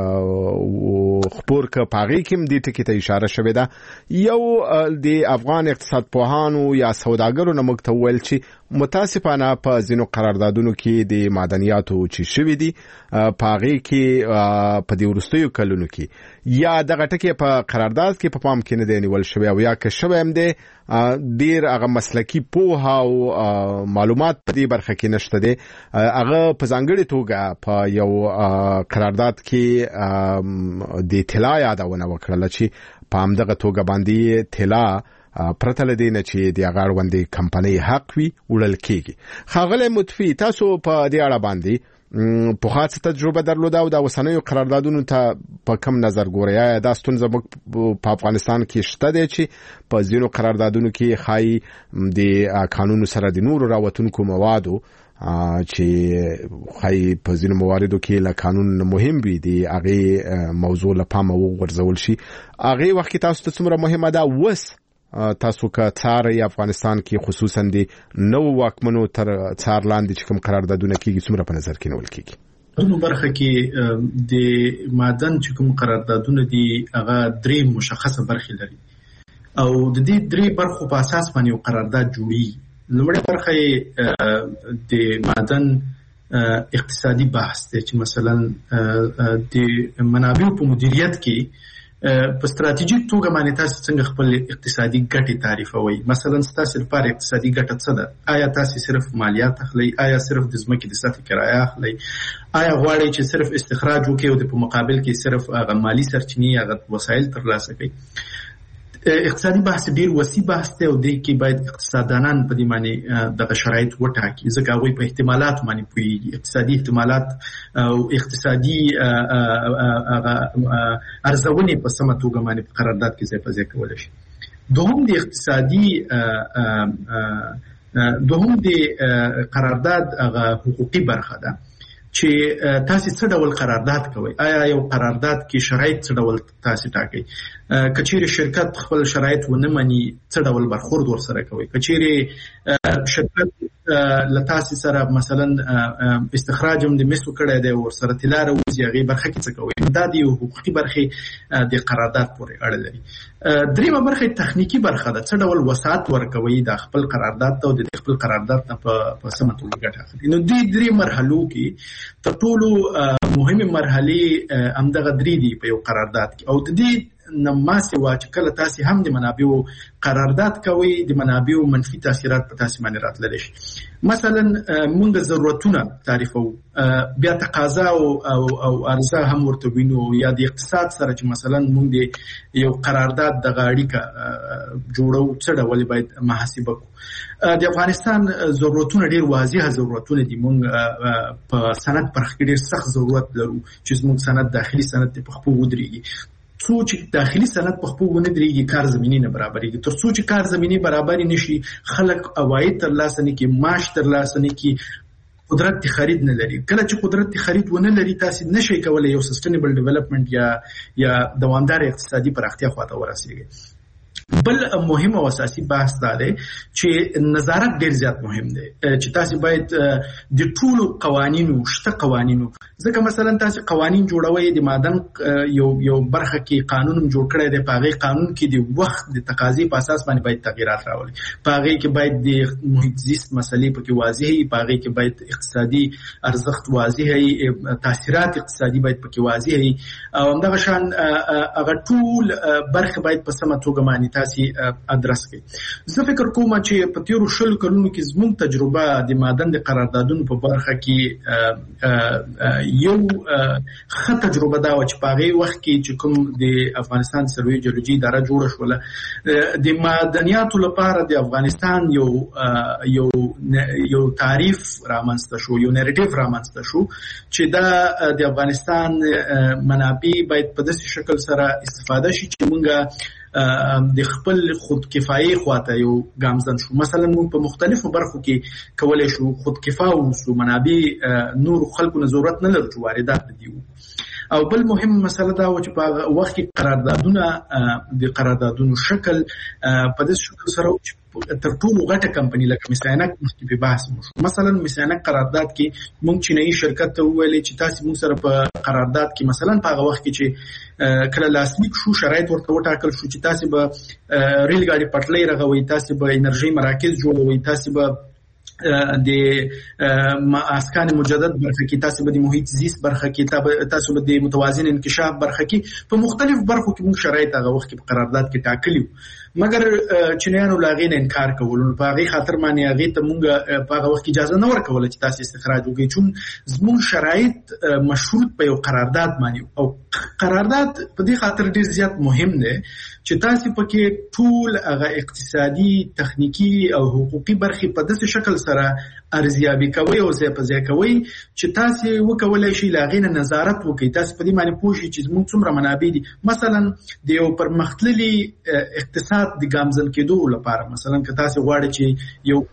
خبر ک پاغي کوم د ټکی ته اشاره شوې ده. یو د افغان اقتصاد پوهانو یا سوداګرو نه موږ ته ویل چې متاسفانه په ځینو قراردادونو کې د معدنیاتو چې شوې دي پاغي کې په دې ورستیو کلونو کې یا دغه ټکی په قرارداد کې په پام کې نه دی نیول شوی او یا که شوی هم دی ډیر هغه مسلکی پوهه او معلومات په دې برخه کې نشته دي. هغه په ځانګړي توګه په یو قرارداد کې د طلا یادونه وکړه چې په همدغه توګه باندې طلا پرته لدینه چې د هغه وندې کمپنۍ حق وي وړل کېږي. ښاغلی مطفي تاسو په دې اړه باندې په خاصه تجربه درلوده او د وسنیو قراردادونو ته په کم نظر ګورئ؟ یا دا ستونزه په افغانستان کې شته دی چې په ځینو قراردادونو کې خای د قانون سره د نورو راوتونکو موادو چې خای په ځینو مواردو کې له قانون مهم وي دی هغه موضوع له پامه وغورځول شي. هغه وخت تاسو ته څومره مهمه ده وس تاسو که څار افغانستان کې خصوصا د نو واکمنو تر څار لاندې چې کوم قراردادونه کیږي څومره په نظر کې نیول کیږي؟ نو برخه کې د معدن چې کوم قراردادونه دي هغه درې مشخصه برخې لري او د دې درې برخو په اساس باندې یو قرارداد جوړي. لومړی برخه د معدن اقتصادي بحث دی چې مثلا د منابعو په مدیریت کې په ستراتیژیک توګه باندې تاسو څنګه خپل اقتصادي ګټې تعریفوي. مثلا تاسو لپاره اقتصادي ګټه څه ده؟ آیا تاسو صرف مالیات اخلي؟ آیا صرف د ځمکې د سطح کرایه اخلي؟ آیا غواړئ چې صرف استخراج وکړئ او په مقابل کې صرف هغه مالی سرچینې هغه وسایل ترلاسه کړئ؟ اقتصادي بحث ډیر وسیع بحث دی او د کې باید اقتصاددانان په دې معنی دغه شرایط وټاکي ځکه هغوی په احتمالات باندې پوهیږي. اقتصادي احتمالات او اقتصادي ارزونې په سمه توګه باندې په قرارداد کې ځای په ځای کولی شي. دوهم د اقتصادي دوهم د قرارداد هغه حقوقي برخه ده چې تاسو څه ډول قرارداد کوئ. آیا یو قرارداد کې شرایط څه ډول تاسو ټاکئ؟ کچېرې شرکت خپل شرایط ونه مني څه ډول برخورد ورسره کوي؟ کچېرې شرکت له تاسو سره مثلا استخراج هم د مسو کړی دی ورسره طلا راوځي هغې برخه کې څه کوي؟ دا د یو حقوقي برخې د قرارداد پورې اړه لري. دریمه برخه تخنیکی برخه ده. څه ډول وسعت ورکوي د خپل قرارداد ته او د خپل قرارداد نه په سمه توګه ګټه اخلي. نو دې درې مرحلو کې تر ټولو مهمه مرحله همدغه درې دي په یو قرارداد کې او د دې نماسه وا چې کله تاسو هم د منابعو قرارداد کوي د منابعو منفي تاثیرات په تاسو باندې راتللی شي. مثلا موږ ضرورتونه تعریفو بیا تقاضا او او عرضه هم ورته وینو یا د اقتصاد سره چې مثلا موږ یو قرارداد د اړیکه جوړو څه ډول باید محاسبه کو. د افغانستان ضرورتونه ډیر واضحه ضرورتونه دي. موږ په سند پرخ کې ډیر سخت ضرورت لرو چې موږ سند داخلي سند په خپل ودرېږي څو چې داخلي صنعت په خپل ونه درېږي کار زمینی نه برابرېږي. تر څو چې کار زمینی برابر نشي خلک عواید ترلاسه نه کوي، معاش ترلاسه نه کوي، قدرت تی خرید نه لري. کله چې قدرت تی خرید ونه لري تاسو نشئ کولای یو سسټینبل ډیولپمنٹ یا یا دوامدار اقتصادي پراختیا خواته ورسیږي. بل مهم او اساسي بحث دا دی چې نظارت ډیر زیات مهم دی، چې تاسو باید د ټولو قوانینو شته قوانینو ځکه مثلا تاسو قوانین جوړوي د معدن یو یو برخه کې قانون جوړ کړی دی، په هغه قانون کې د وخت د تقاضې په اساس باندې باید تغیرات راولي، په هغه کې باید د محیط زیست مسلې پکې واضح وي، په هغه کې باید اقتصادي ارزښت واضح وي، تاثیرات اقتصادي باید پکې واضح وي، او همدغه شان هغه ټول برخه باید په سمه توګه باندې تاسو ادرس کړئ. زه فکر کوم چې په تیرو شلو کلونو کې زموږ تجربه د معدن د قراردادونو په برخه کې یو ښه تجربه دا و چې په هغې وخت کې چې کوم د افغانستان سروې جیولوجي اداره جوړه شوله، د معدنیاتو لپاره د افغانستان یو یو یو تعریف رامنځته شو، یو نریټیو رامنځته شو چې دا د افغانستان منابع باید په داسې شکل سره استفاده شي چې موږ د خپل خودکفایي خواته یو ګامزن شو. مثلا موږ په مختلفو برخو کې کولای شو خودکفا اوسو، منابع نور خلکو نه ضرورت نه لرو چې واردات دي. او بل مهم مسله دا و چې په وخت کې قراردادونه د قراردادونو شکل په دې شکل سره تر ټولو غټه کمپنی لکه مساینک مخکې په بحث وشو. مثلا مساینک قرارداد کې موږ چینایي شرکت ته وویل چې تاسو موږ سره په قرارداد کې مثلا په هغه وخت کې چې کله لاسلیک شو شرایط ورته وټاکل شو چې تاسو به ریل ګاډي پټلۍ رغوي، تاسو به انرژي مراکز جوړوي، تاسو به د اسکان مجدد برخه کې، تاسو به د محیط زیست برخه کې، تاسو به د متوازن انکشاف برخه کې، په مختلف برخو کې موږ شرایط هغه وخت کې په قرارداد کې ټاکلي وو. مګر چینایانو لاغې نه انکار کول، په هغې خاطر باندې هغې ته موږ په هغه وخت کې اجازه نه ورکوله چې تاسو استخراج وکړئ، چون زموږ شرایط مشروط په یو قرارداد باندې، او قرارداد په دې خاطر ډېر زیات مهم دی چې تاسو پکې ټول هغه اقتصادي، تخنیکی او حقوقي برخې په داسې شکل سره ارزیابي کوي او ځای په ځای کوي چې تاسو وکولای شئ له هغې نه نظارت وکړئ، تاسو په دې باندې پوه شئ چې زموږ څومره منابع دي. مثلا د یو پرمختللي اقتصاد د ګامزن کېدو لپاره، مثلا که تاسو غواړئ چې یو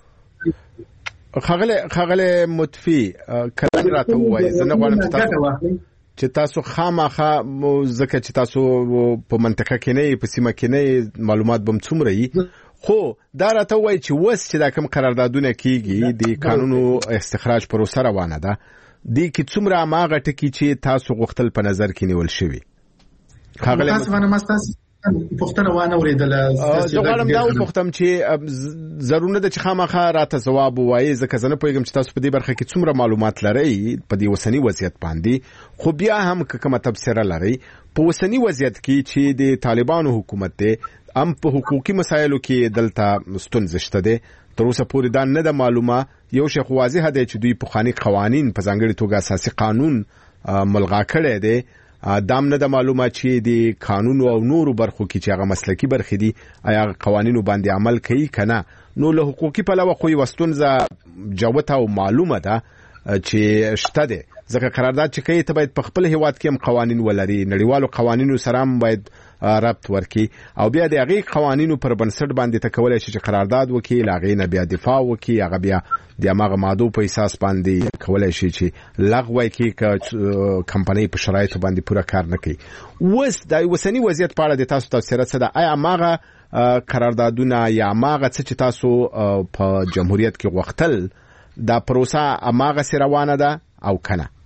خغله خغله متفي کله راته وایي زه نه غواړم چې تاسو چې تاسو خامخا ځکه چې تاسو په منطقه کې نه په سیمه کې نه معلومات بم څومره یي، خو دا راته وایي چې وس چې دا کوم قراردادونه کیږي د قانونو استخراج پروسه روانه ده، دې کې څومره ماغه ټکی چې تاسو غوښتل په نظر کې نیول شوی. خغله تاسو باندې مستاس پښتنه وانه ورېدله. زه غواړم دا وپوښتم چې ضروري ده چې خامخا راته ځواب ووایي، ځکه زه نه پوهېږم چې تاسو په دې برخه کې څومره معلومات لرئ په دې اوسني وضعیت باندې، خو بیا هم که کومه تبصره لرئ په اوسني وضعیت کې چې د طالبانو حکومت دی، هم په حقوقي مسایلو کې دلته ستونزې شته دی، تر اوسه پورې دا نه ده معلومه. یو شی خو واضحه دی چې دوی پخواني قوانین په ځانګړې توګه اساسي قانون ملغا کړی دی، دام نه ده معلومه چې د قانون او نورو برخو کې چې هغه مسلکي برخې دي آیا قوانینو باندې عمل کوي که نه. نو له حقوقي پلوه خو یوه ستونزه جوته او معلومه ده چې شته دی، ځکه قرارداد چې کوي ته باید په خپل هیواد کې هم قوانین ولري، نړیوالو قوانینو سره هم باید ربط ورکړي، او بیا د هغې قوانینو پر بنسټ باندې ته کولی شي چې قرارداد وکړي، له هغې نه بیا دفاع وکړي، هغه بیا د هماغه مادو په اساس باندې کولی شي چې لغوه کړي که کمپنۍ په شرایطو باندې پوره کار نه کوي. اوس د اوسني وضعیت په اړه د تاسو تبصره څه ده؟ آیا هماغه قراردادونه یا هماغه څه چې تاسو په جمهوریت کې غوښتل دا پروسه هماغسې روانه ده او که نه؟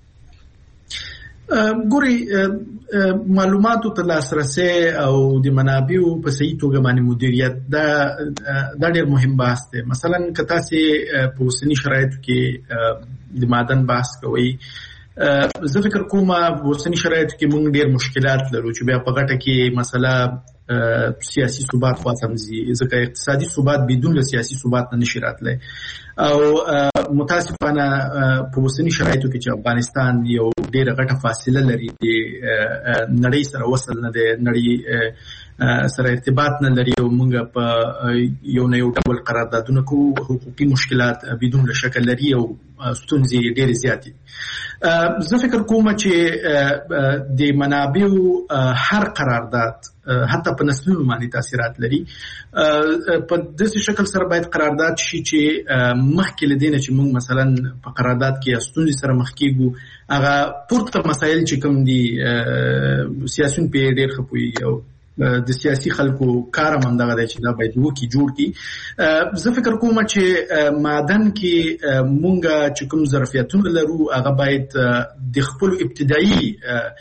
ګوري معلوماتو ته لاسرسی او د منابعو په صحیح توګه باندې مدیریت دا دا ډېر مهم بحث دی. مثلا که تاسې په اوسني شرایطو کې د معدن بحث کوئ، زه فکر کوم په اوسني شرایطو کې موږ ډېر مشکلات لرو چې بیا په غټه کې مسله سیاسي ثبات خواته ځي، ځکه اقتصادي ثبات بدون له سیاسي ثبات نه نشي راتلی. او متاسفانه په اوسني شرایطو کې چې افغانستان یو ډېره غټه فاصله لري، د نړۍ سره وصل نه دی، نړۍ سره ارتباط نه لري او موږ په یو نه یو ډول قراردادونه کوو حقوقي مشکلات بدون له شکل لري او ستونزې ډېرې زیاتې زه فکر کوم چې د منابعو هر قرارداد حتی په نسلونو باندې تاثیرات لري په داسې شکل سره باید قرارداد شي چې مخکې له دې نه چې موږ مثلا په قرارداد کې ستونزې سره مخ کېږو هغه پورته مسایل چې کوم دي سیاسيون په ډېر ښه پوهېږي او د سیاسي خلکو کار هم دغه دی چې دا باید وکړي جوړ کړي زه فکر کوم چې معدن کې مونږ چې کوم ظرفیتونه لرو هغه باید د خپل ابتدایي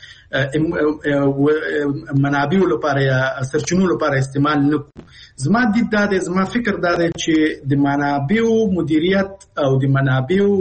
منابعو لپاره یا سرچینو لپاره استعمال نکړو. زما دید دا دی زما فکر دا دی چې د منابعو مدیریت او د منابعو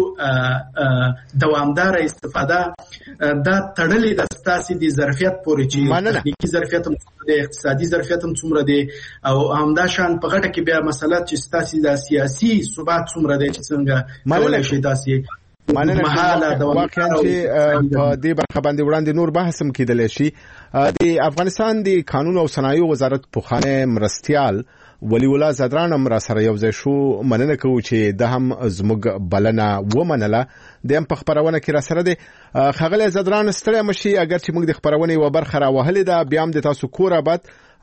دوامداره استفاده دا تړلې د ستاسو د ظرفیت پورې چې تخنیکی ظرفیت د اقتصادي ظرفیت هم څومره دی او همدا شان په غټه کې بیا مسله چې ستاسو د سیاسي ثبات څومره دی چې څنګه کولای شي تاسو مننه واقعا چې په دې برخه باندې وړاندې نور بحث هم کېدلی شي. د افغانستان د قانون او صنایعو وزارت پخوانی مرستیال ولی الله زدران هم را سره یو ځای شو. مننه کوو چې د هم زموږ بلنه ومنله. د هم په خپرونه کې را سره دی. ښاغلی زدران ستړی مه شي اگر چې موږ د خپرونې یوه برخه راوهلې ده بیا هم د تاسو کور آباد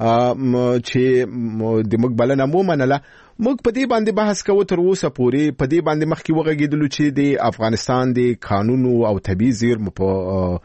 چې د موږ بلنه مو منله. موږ په دې باندې بحث کوو تر اوسه پورې په دې باندې مخکې وغږېدلو چې د افغانستان د قانونو او طبیعي زیرمو په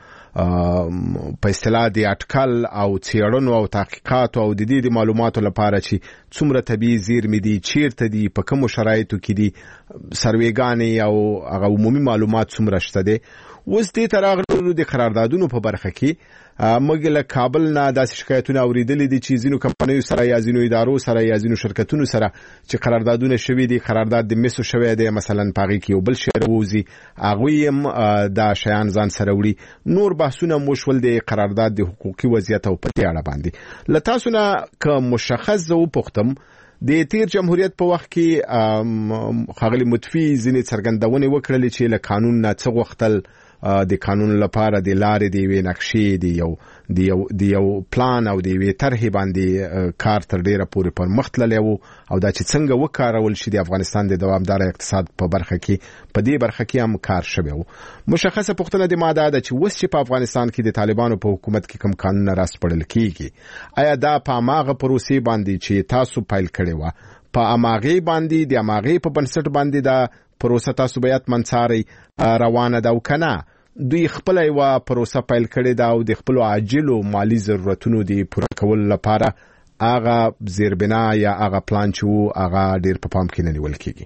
په اصطلاح د اټکل او څېړنو او تحقیقاتو او د دې د معلوماتو لپاره چې څومره طبیعي زیرمې دي چیرته دي په کومو شرایطو کې دي سروېګانې او هغه عمومي معلومات څومره شته دي. اوس دې ته راغلو د قراردادونو په برخه کې موږ له کابل نه داسې شکایتونه اورېدلي دي چې ځینو کمپنیو سره یا ځینو ادارو سره یا ځینو شرکتونو سره چې قراردادونه شوي دي قرارداد د مسو شوی دی مثلا په هغې کې یو بل شی راوځي هغوی هم دا شیان ځان سره وړي. نور بحثونه مو شول د قرارداد د حقوقي وضعیت او په دې اړه باندې. له تاسو نه که مشخص زه وپوښتم د تیر جمهوریت په وخت کې ښاغلي مطفي ځینې څرګندونې وکړلې چې له قانون نه څه غوښتل د قانون لپاره د لارې د یوې نقشې د یو د یو د یو پلان او د یوې طرحې باندې کار تر ډېره پورې پرمخ تللی و او دا چې څنګه وکارول شي د افغانستان د دوامداره اقتصاد په برخه کې په دې برخه کې هم کار شوی و. مشخصه پوښتنه د ما دا ده چې اوس چې په افغانستان کې د طالبانو په حکومت کې کوم قانونونه راسپړل کېږي آیا دا په هماغه پروسې باندې چې تاسو پیل کړې وه په هماغې باندې د هماغې په بنسټ باندې دا پروسه تاسو باید منڅارئ روانه ده او که نه دوی خپله یوه پروسه پیل کړې ده او د خپلو عاجلو مالي ضرورتونو د پوره کولو لپاره هغه زیربنا یا هغه پلان چې و هغه ډېر په پام کې نه نیول کېږي؟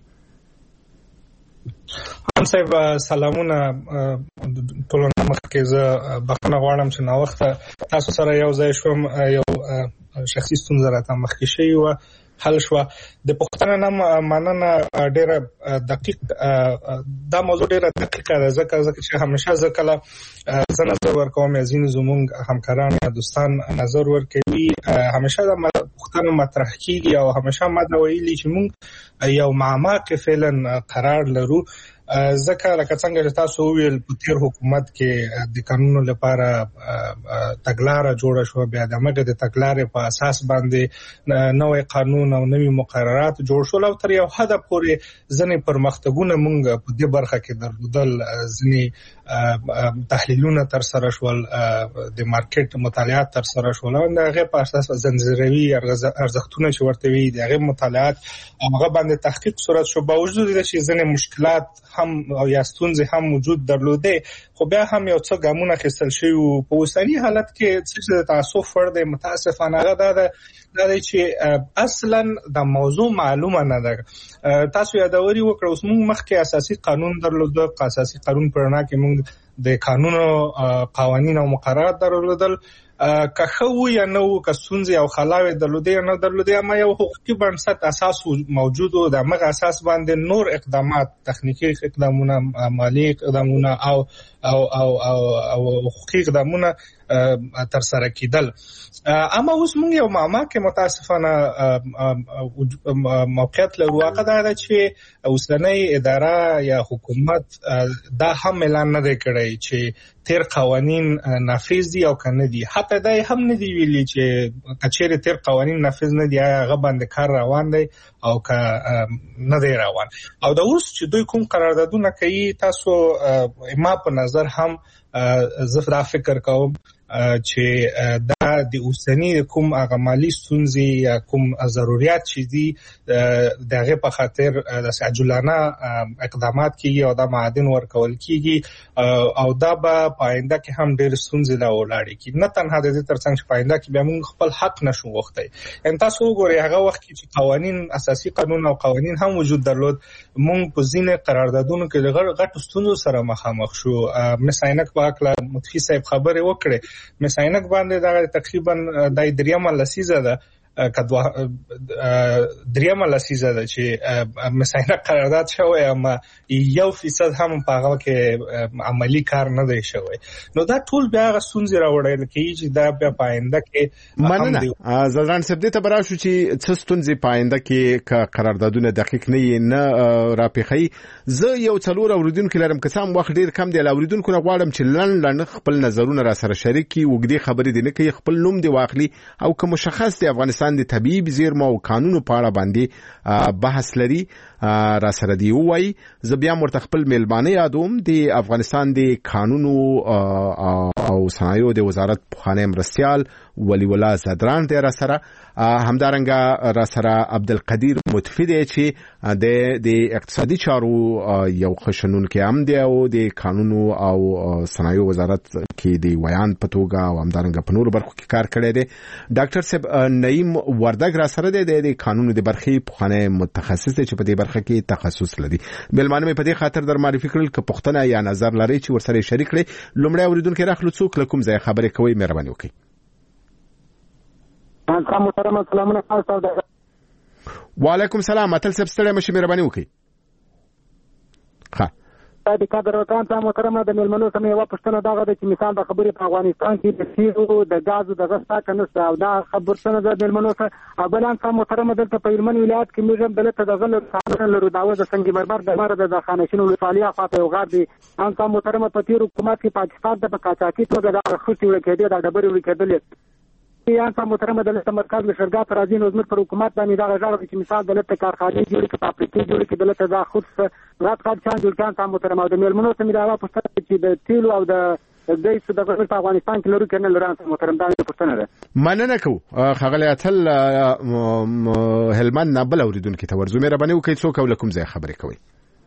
هم صاحب سلامونه ټولو نه مخکې زه بخښنه غواړم چې ناوخته تاسو سره یو ځای شوم. یو شخصي ستونزه راته مخکې شوې وه حل شوه. د پوښتنه نه مننه ډېره دقیق دا موضوع ډېره دقیقه ده ځکه ځکه چې همیشه زه کله زه نظر ورکوم یا ځینې زموږ همکاران یا دوستان نظر ورکوي همیشه دا پوښتنه مطرح کېږي او همیشه ما دا ویلي چې موږ یو معماق فعلا قرار لرو ځکه لکه څنګه چې تاسو وویل په تیر حکومت کې د قانونو لپاره تګلاره جوړه شوه بیا د همغې د تګلارې په اساس باندې نوی قانون او نوي مقررات جوړ شول او تر یو حده پورې ځینې پرمختګونه موږ په دې برخه کې درلودل ځینې تحلیلونه ترسره شول د مارکیټ مطالعات ترسره شول او د هغې په اساس زنځیروي ارزښتونه چې ورته وي د هغې مطالعات هغه باندې تحقیق صورت شو با وجود دې چې ځینې مشکلات هم او یا ستونزې هم وجود درلوده خو بیا هم یو څه ګامونه اخیستل شوي وو. په اوسني حالت کې څه د تعصب وړ دی متاسفانه هغه دا ده دا دی چې اصلا د موضوع معلومه نه ده. تاسو یادوري وکړه اوس موږ مخکې اساسي قانون درلوده اساسي قانون په رڼا کې موږ د قانونو قوانین او مقررات درلودل که ښه و یا نه و که ستونزې او خلاوې درلودې یا نه درلودې اما یو حقوقي بنسټ اساس موجود و د همغه اساس باندې نور اقدامات تخنیکي اقدامونه مالي اقدامونه او او او او حقوقي اقدامونه ترسره کېدل. اما اوس موږ یو معما کې متاسفانه موقعیت لرو هغه دا ده چې اوسنۍ اداره یا حکومت دا هم اعلان نه دی کړی چې تیر قوانین نافذ دي او که نه دي. حتی باقاعده هم نه دی ویلي چې کچېره تیر قوانين نافذ نه دی هغه باندې کار روان دی او که نه دی روان. او د اوس چې دوی کوم قراردادونه کوي تاسو ما په نظر هم زه دا فکر کوم چې دا د اوسنی کوم هغه مالی ستونزې یا کوم ضرورت چې دي دغه په خاطر د عاجلانه اقدامات کیږي او د معادن ورکول کیږي او دا به پاینده کې هم ډېر ستونزې لا ولاړې کی نه تنها د دې ترڅنګ چې پاینده کې به موږ خپل حق نشو غوښتي. ان تاسو وګورئ هغه وخت چې قوانين اساسي قانون او قوانين هم وجود درلود موږ په ځینې قراردادونو کې د غټو ستونزو سره مخامخ شو. مثلا باکله متفی صاحب خبره وکړه مثلا باندې دا تقریبا د دریمه لسیزه ده کدوا دریمه لسیزه ده چې مثلا قرارداد شوی اما یو فیصد هم په هغه کې عملی کار نه دی شوی. نو دا ټول بیا غسونځ راوړل کیږي چې دا بیا پاینده کې مننه زلران صاحب دې ته براشو چې څه ستونزې پاینده کې قراردادونه دقیق نه نه راپېخي. زه یو څلور اوریدونکو لرم که سم وخت ډیر کم دی اوریدونکو نه غواړم چې لن لن خپل نظرونه را سره شریک کړي وګړي خبرې دي نه کوي خپل نوم دی واخلي او کوم مشخص دی افغانستان د طبيب زیرمو او قانونو په اړه باندې بحث لري را سره دی وای. زه بیا مرته خپل میلمانه یادوم د افغانستان د قانونو او صنایعو د وزارت پخوانی مرستیال ولی ولا زدران دی را سره همدارنګه را سره عبدالقدیر متفی دی چې د د اقتصادي چارو یو خشنون کې هم دی او د قانونو او صنایعو وزارت کې دی ویان په توګه او همدارنګه په نورو برخو کې کار کړی دی. ډاکټر صاحب نعیم وردګ را سره دی د قانونو د برخې پخوانی متخصص دی چې په دې برخه کې تخصص لري. بلمانه مې په دې خاطر در معرفي کړل که پښتنه یا نظر لري چې ورسره شریک کړي. لومړی اوریدونکو راخلو څوک لکم ځای خبرې کوي مهرباني وکړئ. السلام محترم سلامونه تاسو. وعلیکم السلام اتل سب ستړی مشه مهرباني وکړئ. ها د قدر وطن ته محترم د ملمنو سمې یو پښتنه دغه د چې مثال د خبرې په افغانستان کې د سیرو د غازو د غستا کنه او دا خبرونه د ملمنو سره بلان ته محترم دلته په هلمند ولایت کې موږ دلته د غل قانون لرو داوود څنګه مربر د مر د خانشین ولسوالیا خاطر یو غار دي ان ته محترم په تیر حکومت کې پاکستان د پکاچاکی توګه د خصوصي ورکېدل د ډبرې ورکېدل یا ته محترم دلته مرکز لشرګات راځي نو زموږ پر حکومت باندې دا غږ چې مثال دلته کارخانه جوړ کړي فابریکې جوړ کړي دلته دا خود رات خاط چان جوړ کړي ته محترم د ملمنو سمې دا پښتنه چې د تیلو او د د سود په افغانستان کې لرو کنه لران محترم دا پښتنه ده مننه کو خغلی اتل هلمند نه بل اوریدونکو ته ورزو مهرباني وکړئ څوک ولکم ځای خبرې کوي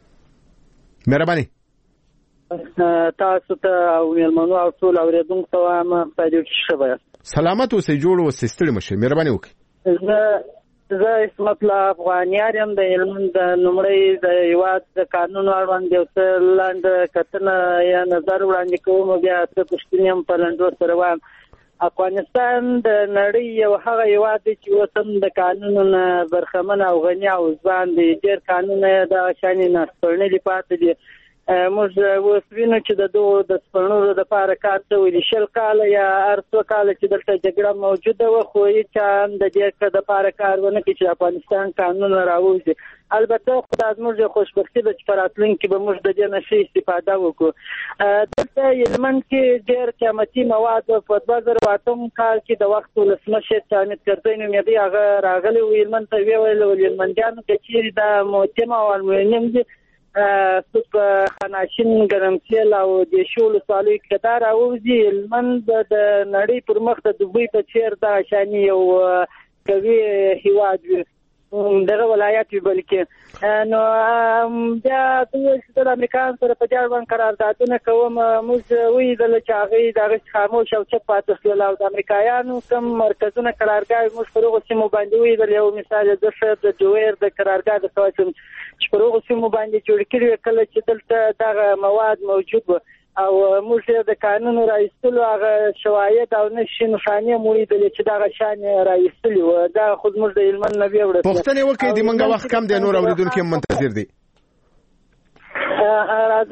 مهرباني تاسو ته او ملمنو او ټول اوریدونکو ته ما پدې کې شوه سلامت اوسئ جوړ اوسئ ستړي مشه مهرباني وکړئ. زه زه اسمت الله افغانیار یم د هلمند د لومړی د هیواد د قانون اړوند یو څه لاندې کتنه یا نظر وړاندې کوم بیا څه پوښتنې هم په لنډو سره وایم. افغانستان د نړۍ یو هغه هیواد دی چې اوس هم د قانونو نه برخمن او غني او ځوان دی ډېر قانونه د شانې ناسپړنلي پاتې دي. موږ اوس وینو چې د دوه د سپړنو د لپاره کار شوی شل کال یا ارڅو کال چې دلته جګړه موجوده و خو هیڅ د دې د لپاره کار ونه کړي چې افغانستان قانون راوځي. البته خدای زموږ خوشبختي د چفراتلون کې به موږ د دې نشي استفاده وکړو. دلته هلمند کې ډېر قیمتي مواد په دوه زره اتم کال کې د وخت ولسمشر حامد کرزي نومېدی هغه راغلی و هلمند ته ویل هلمندیانو ته چې د موتیما او المونیم دي سوپ خناشین ګرمسیل او د شول سالي کدار او زی هلمند د نړۍ پر مخ د دوبۍ په چیر د شانی یو کوي هیواد دغه ولایت بلکې نو بیا د امریکا سره په جوړ باندې قراردادونه کوم موږ وی د لچاغي دغه خاموش او چپ پاتې له د امریکایانو کوم مرکزونه قرارداد موږ پروغ سیمو باندې وی د یو مثال د شر د جویر د قرارداد د توسم چې پروغ سیمو باندې جوړ کړي کله چې دلته دغه مواد موجود و او موږ د قانون راایستلو هغه شواهد او نشي نشانه مولې د چې دغه شان راایستلو دا خود موږ د علم نبی وړه پښتنه وکي د منګه وخت کم دی نور اوریدونکو منتظر دي. راځم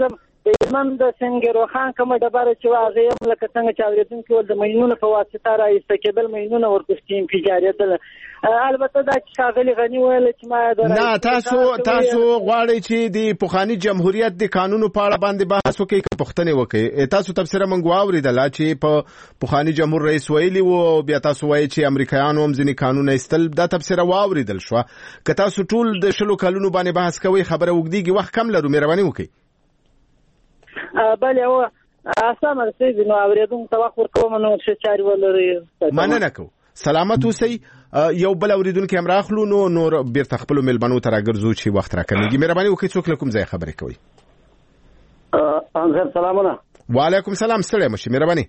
د هلمند د سنګروخان کومه ډبره چې وه هغې هم لکه څنګه چې اورېدونکي ول د ماینونو په واسطه رایسته کېدل، ماینونه ورپسې انفجارېدل. البته دا چې ښاغلي غني ویل چې ما نه تاسو تاسو غواړئ چې د پخواني جمهوریت د قانونو په اړه باندې بحث وکړئ که پوښتنې وکړئ؟ تاسو تبصره موږ واورېدله چې په پخواني جمهور رئیس ویلي و او بیا تاسو وایئ چې امریکایانو هم ځینې قانونه ایستل. دا تبصره واورېدل شوه. که تاسو ټول د شلو کلونو باندې بحث کوئ خبره اوږدېږي، وخت کم لرو، مهرباني وکړئ. بله هو اسانه رسېږي نو اورېدونکو ته وخت ورکوم نو ښه چارې ولرئ. مننه کوو. سلامت اوسئ. یو بل اورېدونکی هم راخلو نو نور بیرته خپلو مېلمنو ته راګرځو چې وخت راکمیږي. مهرباني وکړئ څوک له کوم ځایه خبرې کوئ؟ انصر سلامونه. وعلیکم سلام. ستړی مه شئ. مهرباني.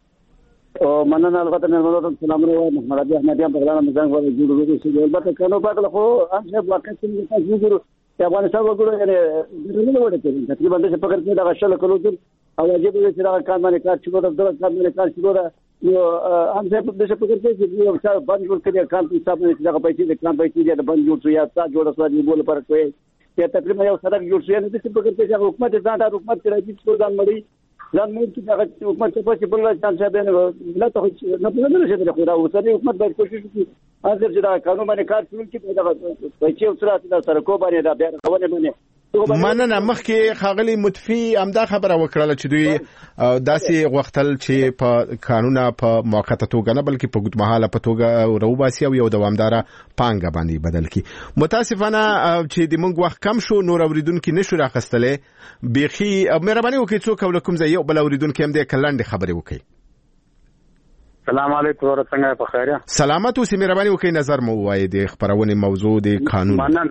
مننه. البته مېلمنو ته سلامونه وایم. محمد عبدي احمدیان په غلانه مزنګ ولې جوړ وګورئ. البته کانو پاکله خو انصر واقع څنګه تاسو وګورئ چې افغانستان وګورئ یعنې ډېرونه وړه کوي تقریبا داسې فکر کوي دغه شل کلو کې او عجیب دی چې دغه کار باندې کار شروع ده، دغه کار باندې کار شروع ده. نو هم ځای په داسې فکر کوي چې یو څه بند جوړ کړي کار په حساب باندې دغه پیسې د کار پیسې د بند جوړ شو یا څه جوړ شو دی بوله پر کوي یا تقریبا یو سړک جوړ شو. نه داسې فکر کوي چې حکومت ځان ته حکومت کې راځي چې ځان مړي ځان مړي چې دغه حکومت څه په بل ځان څه دی نه ته نه په نه رسېدل خو دا اوسنی حکومت باید کوشش وکړي اگر چې دا قانون باندې کار شروع کړي دغه پیسې او سره د سرکو باندې دا بیا غوونه باندې. مننه. مخکې ښاغلي مطفي همدا خبره وکړله چې دوی داسې غوښتل چې په قانونه په موقته توګه نه بلکې په اوږدمهاله په توګه راوباسي او یو دوامداره پانګه باندې بدل کړي. متاسفانه چې د موږ وخت کم شو نور اورېدونکي نشو راخیستلی بیخي. مهرباني وکړئ څوک او له کوم ځای یو بل اورېدونکي هم دی که لنډې خبرې وکړئ. سلام علیکم ورحمة څنګه په خیر؟ سلامت اوسئ. مهرباني وکړئ نظر مو ووایئ د خپرونې موضوع د قانون. مننه.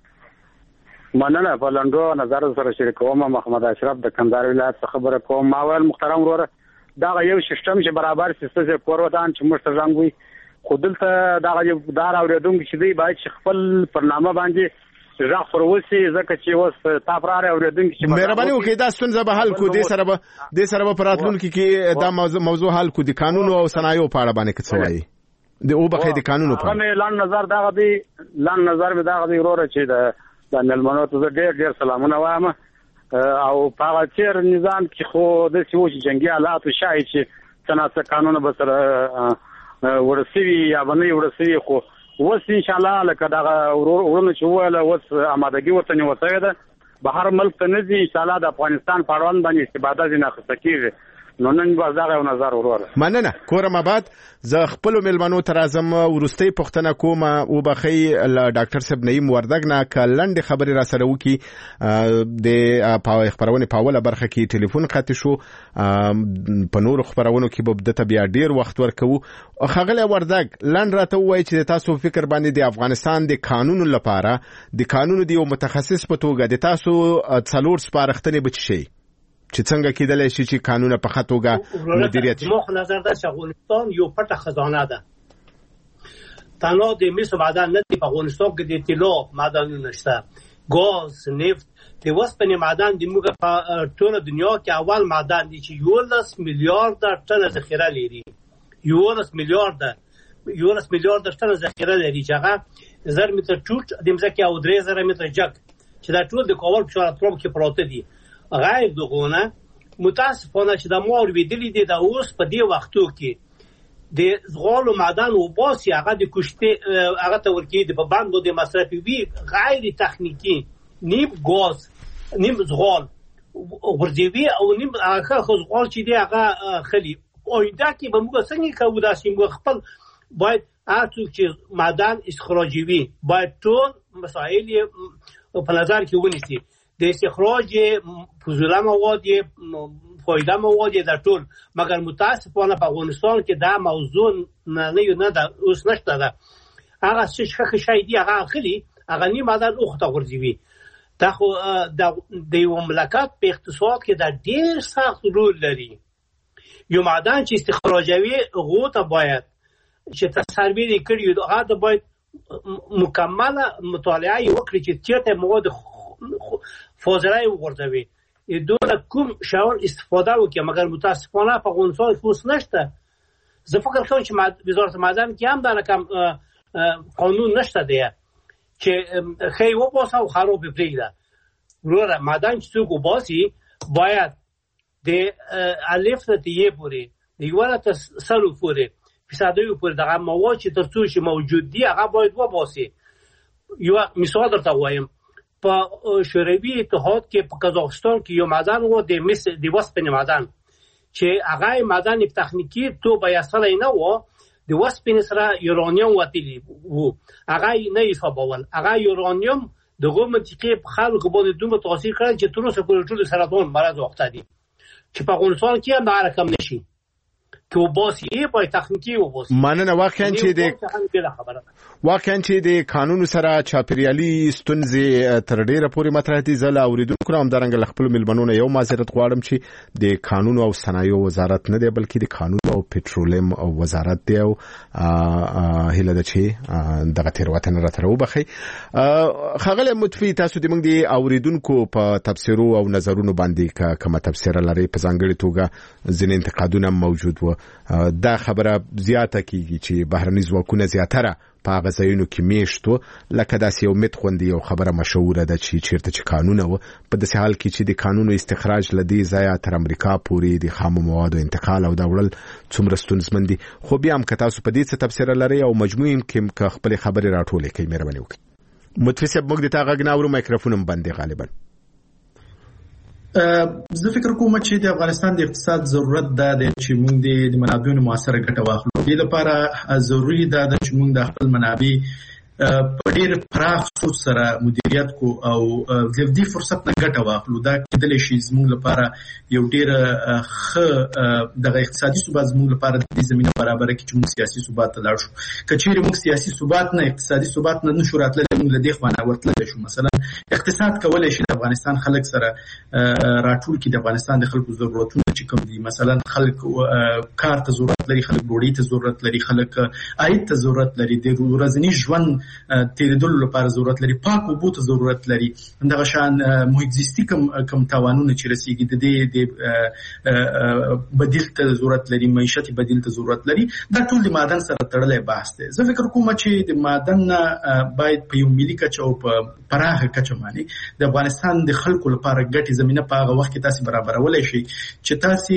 مننه. په لنډو نظر سره شریکوم. محمد اشرف د کندهار ولایت څخه خبره کوم. ما ویل محترم وروره دا یو سیستم چې برابر سیستم چې کور ودان چې موږ ته ځان وي خو دلته دا یو دار اورېدونکي چې دی باید خپل برنامه باندې ځا خروسي ځکه چې اوس تا پراره اورېدونکي چې مهرباني وکړئ دا ستونزه به حل کو. دې سره به دې سره به په راتلونکي کې دا موضوع حل کو د قانونو او صنایعو په اړه باندې که څه وایي د او بخې د قانونو په اړه. لاندې نظر دغه دی لاندې نظر مې دغه دی وروره چې د د مېلمنو ته ډېر ډېر سلامونه وایم او په هغه تېر نظام کې خو داسې و چې جنګي حالاتو شاید چې څه ناڅه قانونه به سره وړه سوي یا به نه وي وړه سوي خو اوس انشاءالله لکه دغه وروڼو چې وویله اوس امادګي ورته نیول شوې ده بهر ملک ته نه ځي انشاءالله د افغانستان په اړوند باندې استفاده ځینې اخیسته کېږي. نو نن به دغه یو نظر وروره. مننه. کورم آباد. زه خپلو مېلمنو ته راځم. وروستۍ پوښتنه کوم وبښئ له ډاکټر صاحب نعیم وردګ نه که لنډې خبرې را سره وکړي. د خپرونې په اوله برخه کې ټلیفون قطع شو. په نورو خپرونو کې به دته بیا ډېر وخت ورکوو. ښاغلی وردګ لنډ راته ووایي چې د تاسو فکر باندې د افغانستان د قانونو لپاره د قانونو د یو متخصص په توګه د تاسو څلور سپارښتنې به څه شي چې څنګه کېدلی شي چې قانونه په ښه توګه مدیریت شي؟ زما نظر ده چې افغانستان یو پټه خزانه ده. تنها د مس معدن نه دی په افغانستان کې د طلا معدنونه شته، ګاز، نفت، د وسپنې معدن د موږ په ټول دنیا کې اول معدن دی چې یولس میلیارډ ټن ذخیره لري. یولس میلیارډ یولس میلیارډ ټن ذخیره لري چې هغه زر متر ټوټ د مځکې او درې زره متر جګ چې دا ټول د کابل په شاوخوا کې پراته دي. غیر دغونه متاسفانه چې د مور ویدلې دي د اوس په دې وختو کې د زغال او معدن او باسي هغه د کوشته هغه ته ورکی د په باندې د مصرفي وی غیر تخنیکی نیم ګاز نیم زغال ورځوي او نیم هغه زغال چې دی هغه خلی اوینده کې به موږ څنګه کوو دا چې موږ خپل باید اته چې معدن استخراجوي باید ټول مسائل په نظر کې ونیسي. د استخراج فضوله مواد فایده مواد د ټول مګر متاسفانه په افغانستان کې دا موضوع نه نه ده اوس نشته ده. هغه څه ښه شي دی هغه اخلي هغه نیم معدن اوخته ورځوي. دا خو د یو مملکت په اقتصاد کې دا ډېر سخت رول لري. یو معدن چې استخراجوي هغه ته باید چې تصویر کړی هغه ته باید مکمله مطالعه وکړي چې چیرته مواد فاضله وګرځوي دوه کوم شاول استفاده وکړي مګر متاسفانه په افغانستان کې اوس نشته. زه فکر کوم چې وزارت معدن کې هم دا رقم قانون نشته دی چې خی و باسه او خراب پرېږده. وروره معدن چې څوک وباسي باید د الف ته یې پورې د یو ته سلو پورې فیصدي پورې دغه مواد چې ترڅو چې موجود دي هغه باید وباسي. یو مثال درته وایم، په شوروي اتحاد کې په قزاقستان کې یو معدن و د مس د وسپنې معدن چې هغه معدن تخنیکی تو به اصل نه و، د وسپنې سره یورانیوم وتلی وو، هغه نه حسابول. هغه یورانیوم دغه منطقې په خلکو باندې دومره تاثیر کړی چې تر اوسه پورې ټول سرطان مرض وخته دي چې په افغانستان کې هم دا رقم نشي که وباسي په تخنیکی وباسي. مننه. واقعا چې د واقعا چې د قانون سره چاپیریالي ستونزې تر ډیره پورې مطرح دي. زه لا اوریدونکو هم درنګ خپل ملمنونه یو معذرت غواړم چې د قانون او صنایع وزارت نه دی بلکې د قانون او پټرولیم او وزارت دی او هله د چې دغه تیروتنه راته وبخي. خغله متفی تاسو د موږ د اوریدونکو په تفسیرو او نظرونو باندې کومه تفسیر لري، په ځانګړي توګه ځینې انتقادونه موجود و. دا خبره زیاته کیږي چې بهرني ځواکونه زیاتره په هغه ځایونو کې میشتو، لکه داسې یو مت خوندي یو خبره مشهوره ده چې چیرته چې قانون و، په داسې حال کې چې د قانونو استخراج لدی ځای تر امریکا پورې د خامو موادو انتقال او داول څومره ستونزمن دي. خو بیا هم که تاسو په دې څه تفسیر لري او مجموعي کې که خپل خبرې راټولې کړئ مهرباني وکړئ. متفسب موږ د تا غږ نه اورو، مایکروفون هم بند دی غالبا. زه فکر کوم چې د افغانستان د اقتصاد ضرورت ده چې موږ د منابعونو موثره ګټه واخلو. دې لپاره ضروری ده چې موږ د خپل منابع په ډېر پراخ سوچ سره مدیریت کو او د دې فرصت نه ګټه واخلو. دا کېدلی شي زموږ لپاره یو ډېر ښه د اقتصادي ثبات زموږ لپاره د زمينه برابر کړي چې موږ سیاسي ثبات ته لاړ شو. کچېرې موږ سیاسي ثبات نه اقتصادي ثبات نه نشو راتللی، موږ له دې خوا نه ورتللی شو. مثلا اقتصاد کولای شي د افغانستان خلک سره راټول کړي، د افغانستان د خلکو ضرورتونه چې کوم دي. مثلا خلک کار ته ضرورت لري، خلک ډوډۍ ته ضرورت لري، خلک عاید ته ضرورت لري، د ورځني ژوند تیرېدلو لپاره ضرورت لري، پاک اوبو ته ضرورت لري، دغه شان محیط زیستي کم کم توانونه چې رسیږي د دې د بدیل ته ضرورت لري، معیشت بدیل ته ضرورت لري. دا ټول د معدن سره تړلې بحث دی. زه فکر کوم چې د معدن باید په یو ملي کچه او په پراخه کچه باندې د افغانستان د خلکو لپاره ګټي زمينه په هغه وخت کې تاسو برابرولای شي چې تاسو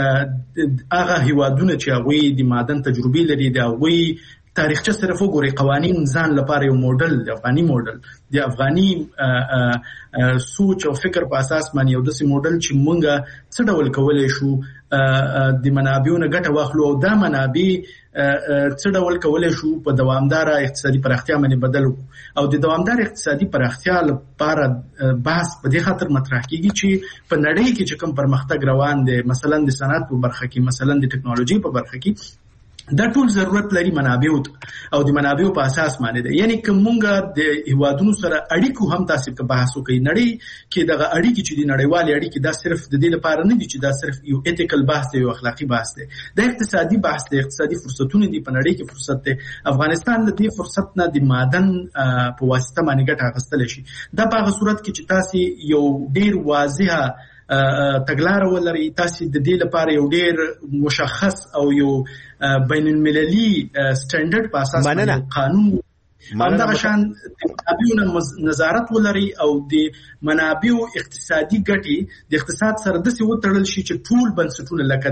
هغه هیوادونه چې هغه د معدن تجربه لري، د هغه تاریخچه صرف وګوري، قوانین ځان لپاره یو موډل، د افغاني موډل، د افغاني سوچ او فکر په اساس باندې یو داسې موډل چې مونږه څه ډول کولای شو د منابعونو ګټه واخلو او دا منابع څه ډول کولای شو په دوامدار اقتصادي پراختیا باندې بدل او د دوامدار اقتصادي پراختیا لپاره بحث په دې خاطر مطرح کیږي چې په نړۍ کې چې کوم پرمختګ روان دی، مثلا د صنعت په برخه کې، مثلا د ټکنالوژي په برخه کې، دا ټول ضرورت لري منابعو او د منابعو په اساس باندې ده. یعنی کومګه د هیوادونو سره اړیکو هم تاسو ته بحث وکړي. نړۍ کې دغه اړیکې چې د نړیوالې اړیکې دا صرف د دې لپاره نه دي چې دا صرف یو ایتیکل بحث دی، یو اخلاقی بحث دی، دا اقتصادي بحث دی، اقتصادي فرصتونه دي، په نړۍ کې فرصت دی. افغانستان د دې فرصت نه د معدن په واسطه باندې ګټه اخیستل شي. دا په هغه صورت کې چې تاسو یو ډیر واضحه تګلاره ولري، تاسو د دې لپاره یو ډیر مشخص او یو بین المللي سټانډرډ په اساس باندې قانون همدغه شان د منابعو نظارت ولري او د منابعو اقتصادي ګټې د اقتصاد سره داسې وتړل شي چې ټول بنسټونه لکه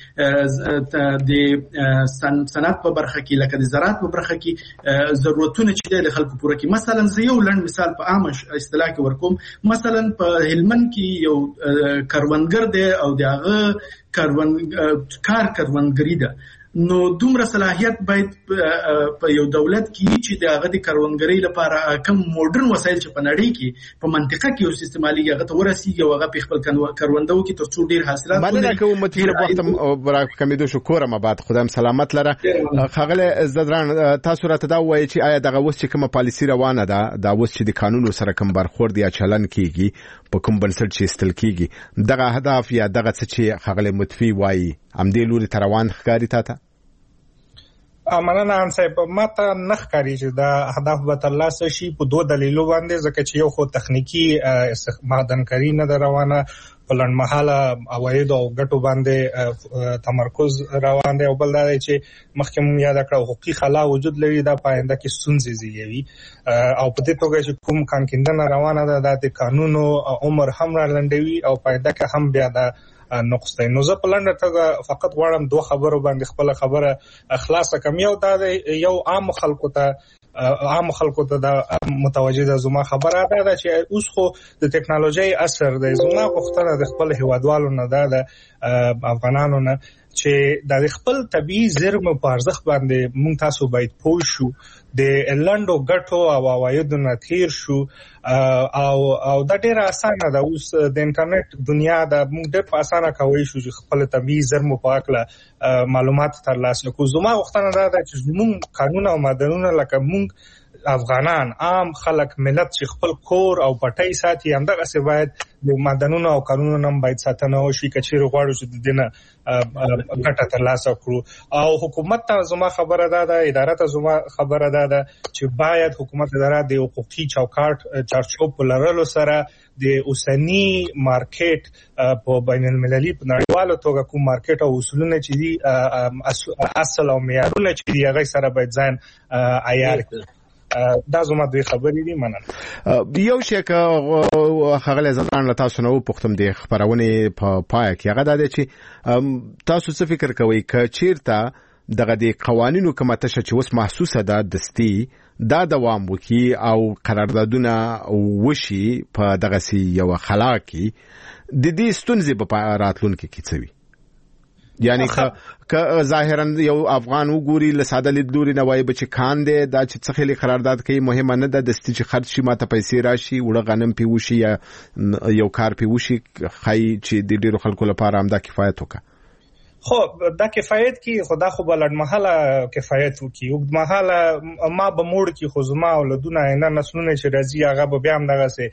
د د صنعت په برخه کې، لکه د زراعت په برخه کې ضرورتونه چې د خلکو پوره کړي. مثلا زه یو لنډ مثال په عام اصطلاح کې ورکوم. مثلا په هلمند کې یو کروندګر دی او دغه کروند کار کروندګری ده، نو دومره صلاحیت باید په یو دولت کې چې د هغه د کروندګرۍ لپاره کوم موډرن وسایل چې په نړۍ کې په منطقه کې یو سیستمالي هغه ته ورسیږي او هغه په خپل کروندو کې ترڅو ډیر حاصلات ولري. باندې کوم متیر وخت برا کمیدو شکر ما بعد خدام سلامت لره. خغله زدران تاسو راته دا وایي چې آیا دغه وس چې کومه پالیسی روانه ده، دا وس چې د قانون سره کوم برخورد یا چلن کیږي په کوم بنسټ چې استل کیږي، دغه هدف یا دغه څه چې خغله متفی وایي هم دې لوري تروان ښکاری تا ته؟ مننه ان صاحب ماته نخ کاری چې دا اهداف به ترلاسه شي په دوه دلیلو باندې ځکه چې یو خو تخنیکی معدنکاری نه روانه په لنډمهاله عواید او ګټو باندې تمرکز روان دی او بل دا چې مخکې مونږ یاد کړو حقوقي خلا وجود لري دا پاینده کې ستونزې زیږوي او په دې توګه چې کوم کانکیندنه روانه ده د قانونو عمر هم را لنډوي او پاینده کې هم بیا دا نقص دی. نو زه په لنډه توګه فقط غواړم دوه خبرو باندې خپل خبره خلاصه کم. یو دا یو عام خلکو ته عام خلکو ته د متوجه ده زما خبره ده چې اوس خو د ټکنالوژي اثر دی. زما غوښتنه د خپل هیوادوالو نه ده د افغانانو نه چې د خپل طبيعي زیرمو په ارزښت باندې مونږ تاسو باید پوه شو د لنډو ګټو او عوایدو نه تیر شو او او دا ډیره اسانه ده. اوس د انټرنیټ دنیا د مونږ ډېر په اسانه کوي شو چې خپل طبيعي زیرمو په اړه معلومات ترلاسه کړو. زما غوښتنه ده چې مونږ قانون او معدنونه لکه مونږ افغانان عام خلک ملت چې خپل کور او پټي ساتي همدغه څه باید د معدنونو او قانونونو هم باید ساتنه وشي کچېر غواړو چې د دینه ګټه ترلاسه کړو. او حکومت ته زما خبره ده د اداره ته زما خبره ده ده چې باید حکومت اداره د حقوقي چوکاټ چارچوب لرلو سره د اوسنی مارکیټ په بین المللي په نړیواله توګه کوم مارکیټ او اصولونه چې دي اصل او معیارونه چې دی هغه سره باید ځان عیار کړي. دا زما دوی خبرې دي. مننه. یو شی که هغه ځان له تاسو نو پختم دی خبرونه په پای کې هغه د چې تاسو څه فکر کوئ ک چیرته دغه د قوانینو کومه تشه چې وس محسوسه ده دستي دا دوام وکي او قراردادونه وشي په دغه سي یو خلاقي د دې ستونزې په راتلونکو کې څه وي؟ یعنی که ظاهرا یو افغان وګوري له ساده لیدلوري نه وایي چې کان دی دا چې څه خلي قرارداد کوي مهمه نه ده دستي چې خرج شي ماته پیسې راشي وړه غنم پی وشي یا یو کار پی وشي خای چې د ډیرو خلکو لپاره هم دا کفایت وکړي. خو دا کفایت کی خدا خو بلند محله کفایت وکي وګد محله ما به موړ کی خو زما ولدونه نه نسلونه چې راځي هغه به بیا هم دغه سه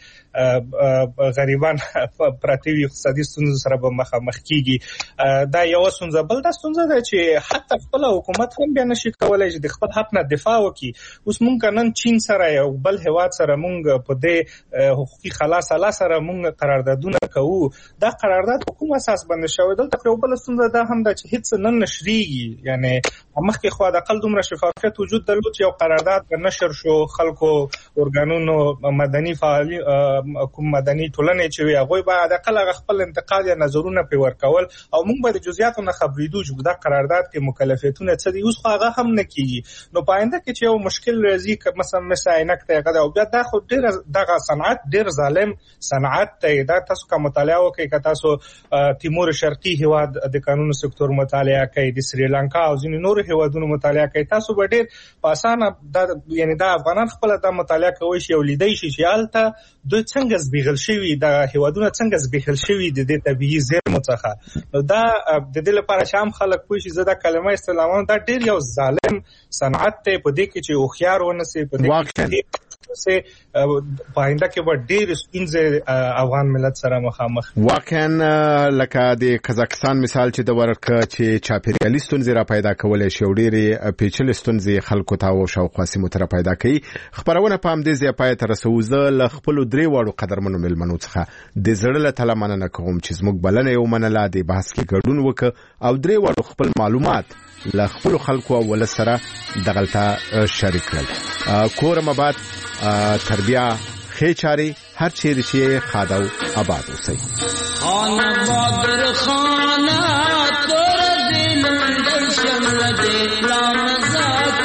غریبان پراتوی اقتصادي ستونزې سره به مخامخ کیږي. دا یو ستونزه بل دا ستونزه ده چې حتی خپل حکومت هم بیا نشي کولای چې د خپل حق نه دفاع وکي. اوس مونږ نن چین سره یو بل هواد سره مونږ په دې حقوقي خلاص الله سره مونږ قراردادونه کوو. دا قرارداد په کوم اساس باندې شوی دلته یو بل ستونزه ده دا چې هیڅ نن نشریږي. یعنی مخکې خو د اقل دومره شفافیت وجود درلود چې یو قرارداد په نشر شو خلکو ارګانونو مدني فعالي کوم مدني ټولنې چې وي هغه به د اقل خپل انتقاد یا نظرونه په ورکول او موږ به د جزئیاتو نه خبرېدو چې دا قرارداد کې مکلفیتونه څه دي. اوس خو هغه هم نه کیږي. نو پاینده کې چې یو مشکل راځي مثلا مثلا عینک ته هغه او بیا دا خو ډیر دغه صنعت ډیر ظالم صنعت ته دا تاسو کوم مطالعه وکړئ که تاسو تیمور شرقي هواد د قانون سکتور مطالعه کوي د سریلانکا او ځینې نور هیوادونو مطالعه کوي تاسو به ډیر په اسانه دا یعنی دا افغانان خپل د مطالعه کوي شي او لیدای شي چې الته دوی څنګه زبېغل شوی د هیوادونو څنګه زبېغل شوی د دې طبيعي زیرمو څخه. نو دا د دې لپاره شام خلک پوه شي زدا کلمه استعمالون دا ډیر یو ظالم صنعت ته په دې کې چې او خيار ونسي په دې کې سه پاینده کې به ډیر ستونزې افغان ملت سره مخامخ. واقعا لکه د قزاقستان مثال چې د ورک چې چاپیریالي ستونزې را پیدا کولې شو ډېرې پیچلې ستونزې خلکو ته او شاوخوا سیمو ته را پیدا کوي. خبرونه په همدې ځای پای ته رسوو. زه له خپلو درې واړو قدرمنو مېلمنو څخه د زړه له تله مننه کوم چې زموږ بلنه یې ومنله د بحث کې ګډون وکړه او درې واړو خپل معلومات له خپلو خلکو او ولس سره دغلته شریک کړل. کورم آباد تربیه خې چاري هر چیرې چې خادو آباد اوسئ. خان بادر خانه تور دل اندر شمل دل لامزا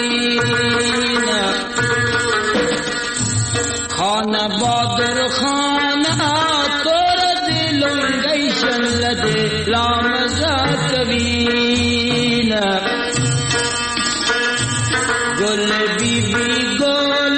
کبینا خان بادر خانه تور دل اندر شمل دل لامزا کبینا گل بی بی گل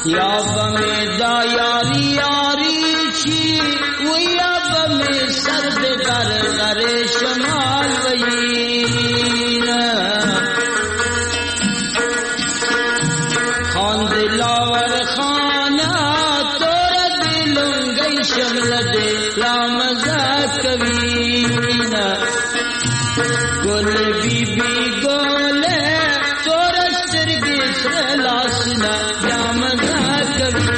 یا بمی دا یاری یاری چی و یا بمی سرد گر گر شمال وین خان دلاور خانا تور دلنگی شمل دلا مزا کوین گل بی بی گل تور سرگی سرلاسنا یا مزا کوین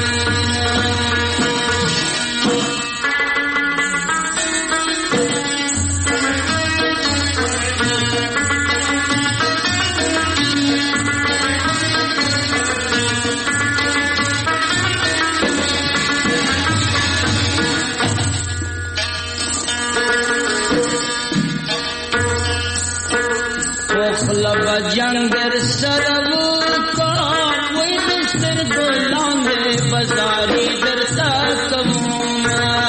خلب جنگر سرو کا وی دستر گلانگے بزاری درتا کمون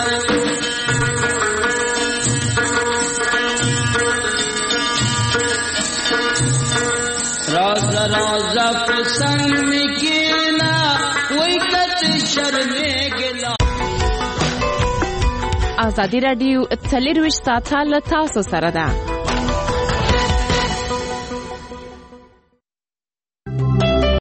راز راز پسنگ مکینا وی کت شرمے گلا. ازادي رادیو څلور ویشت ساعته له تاسو سره ده.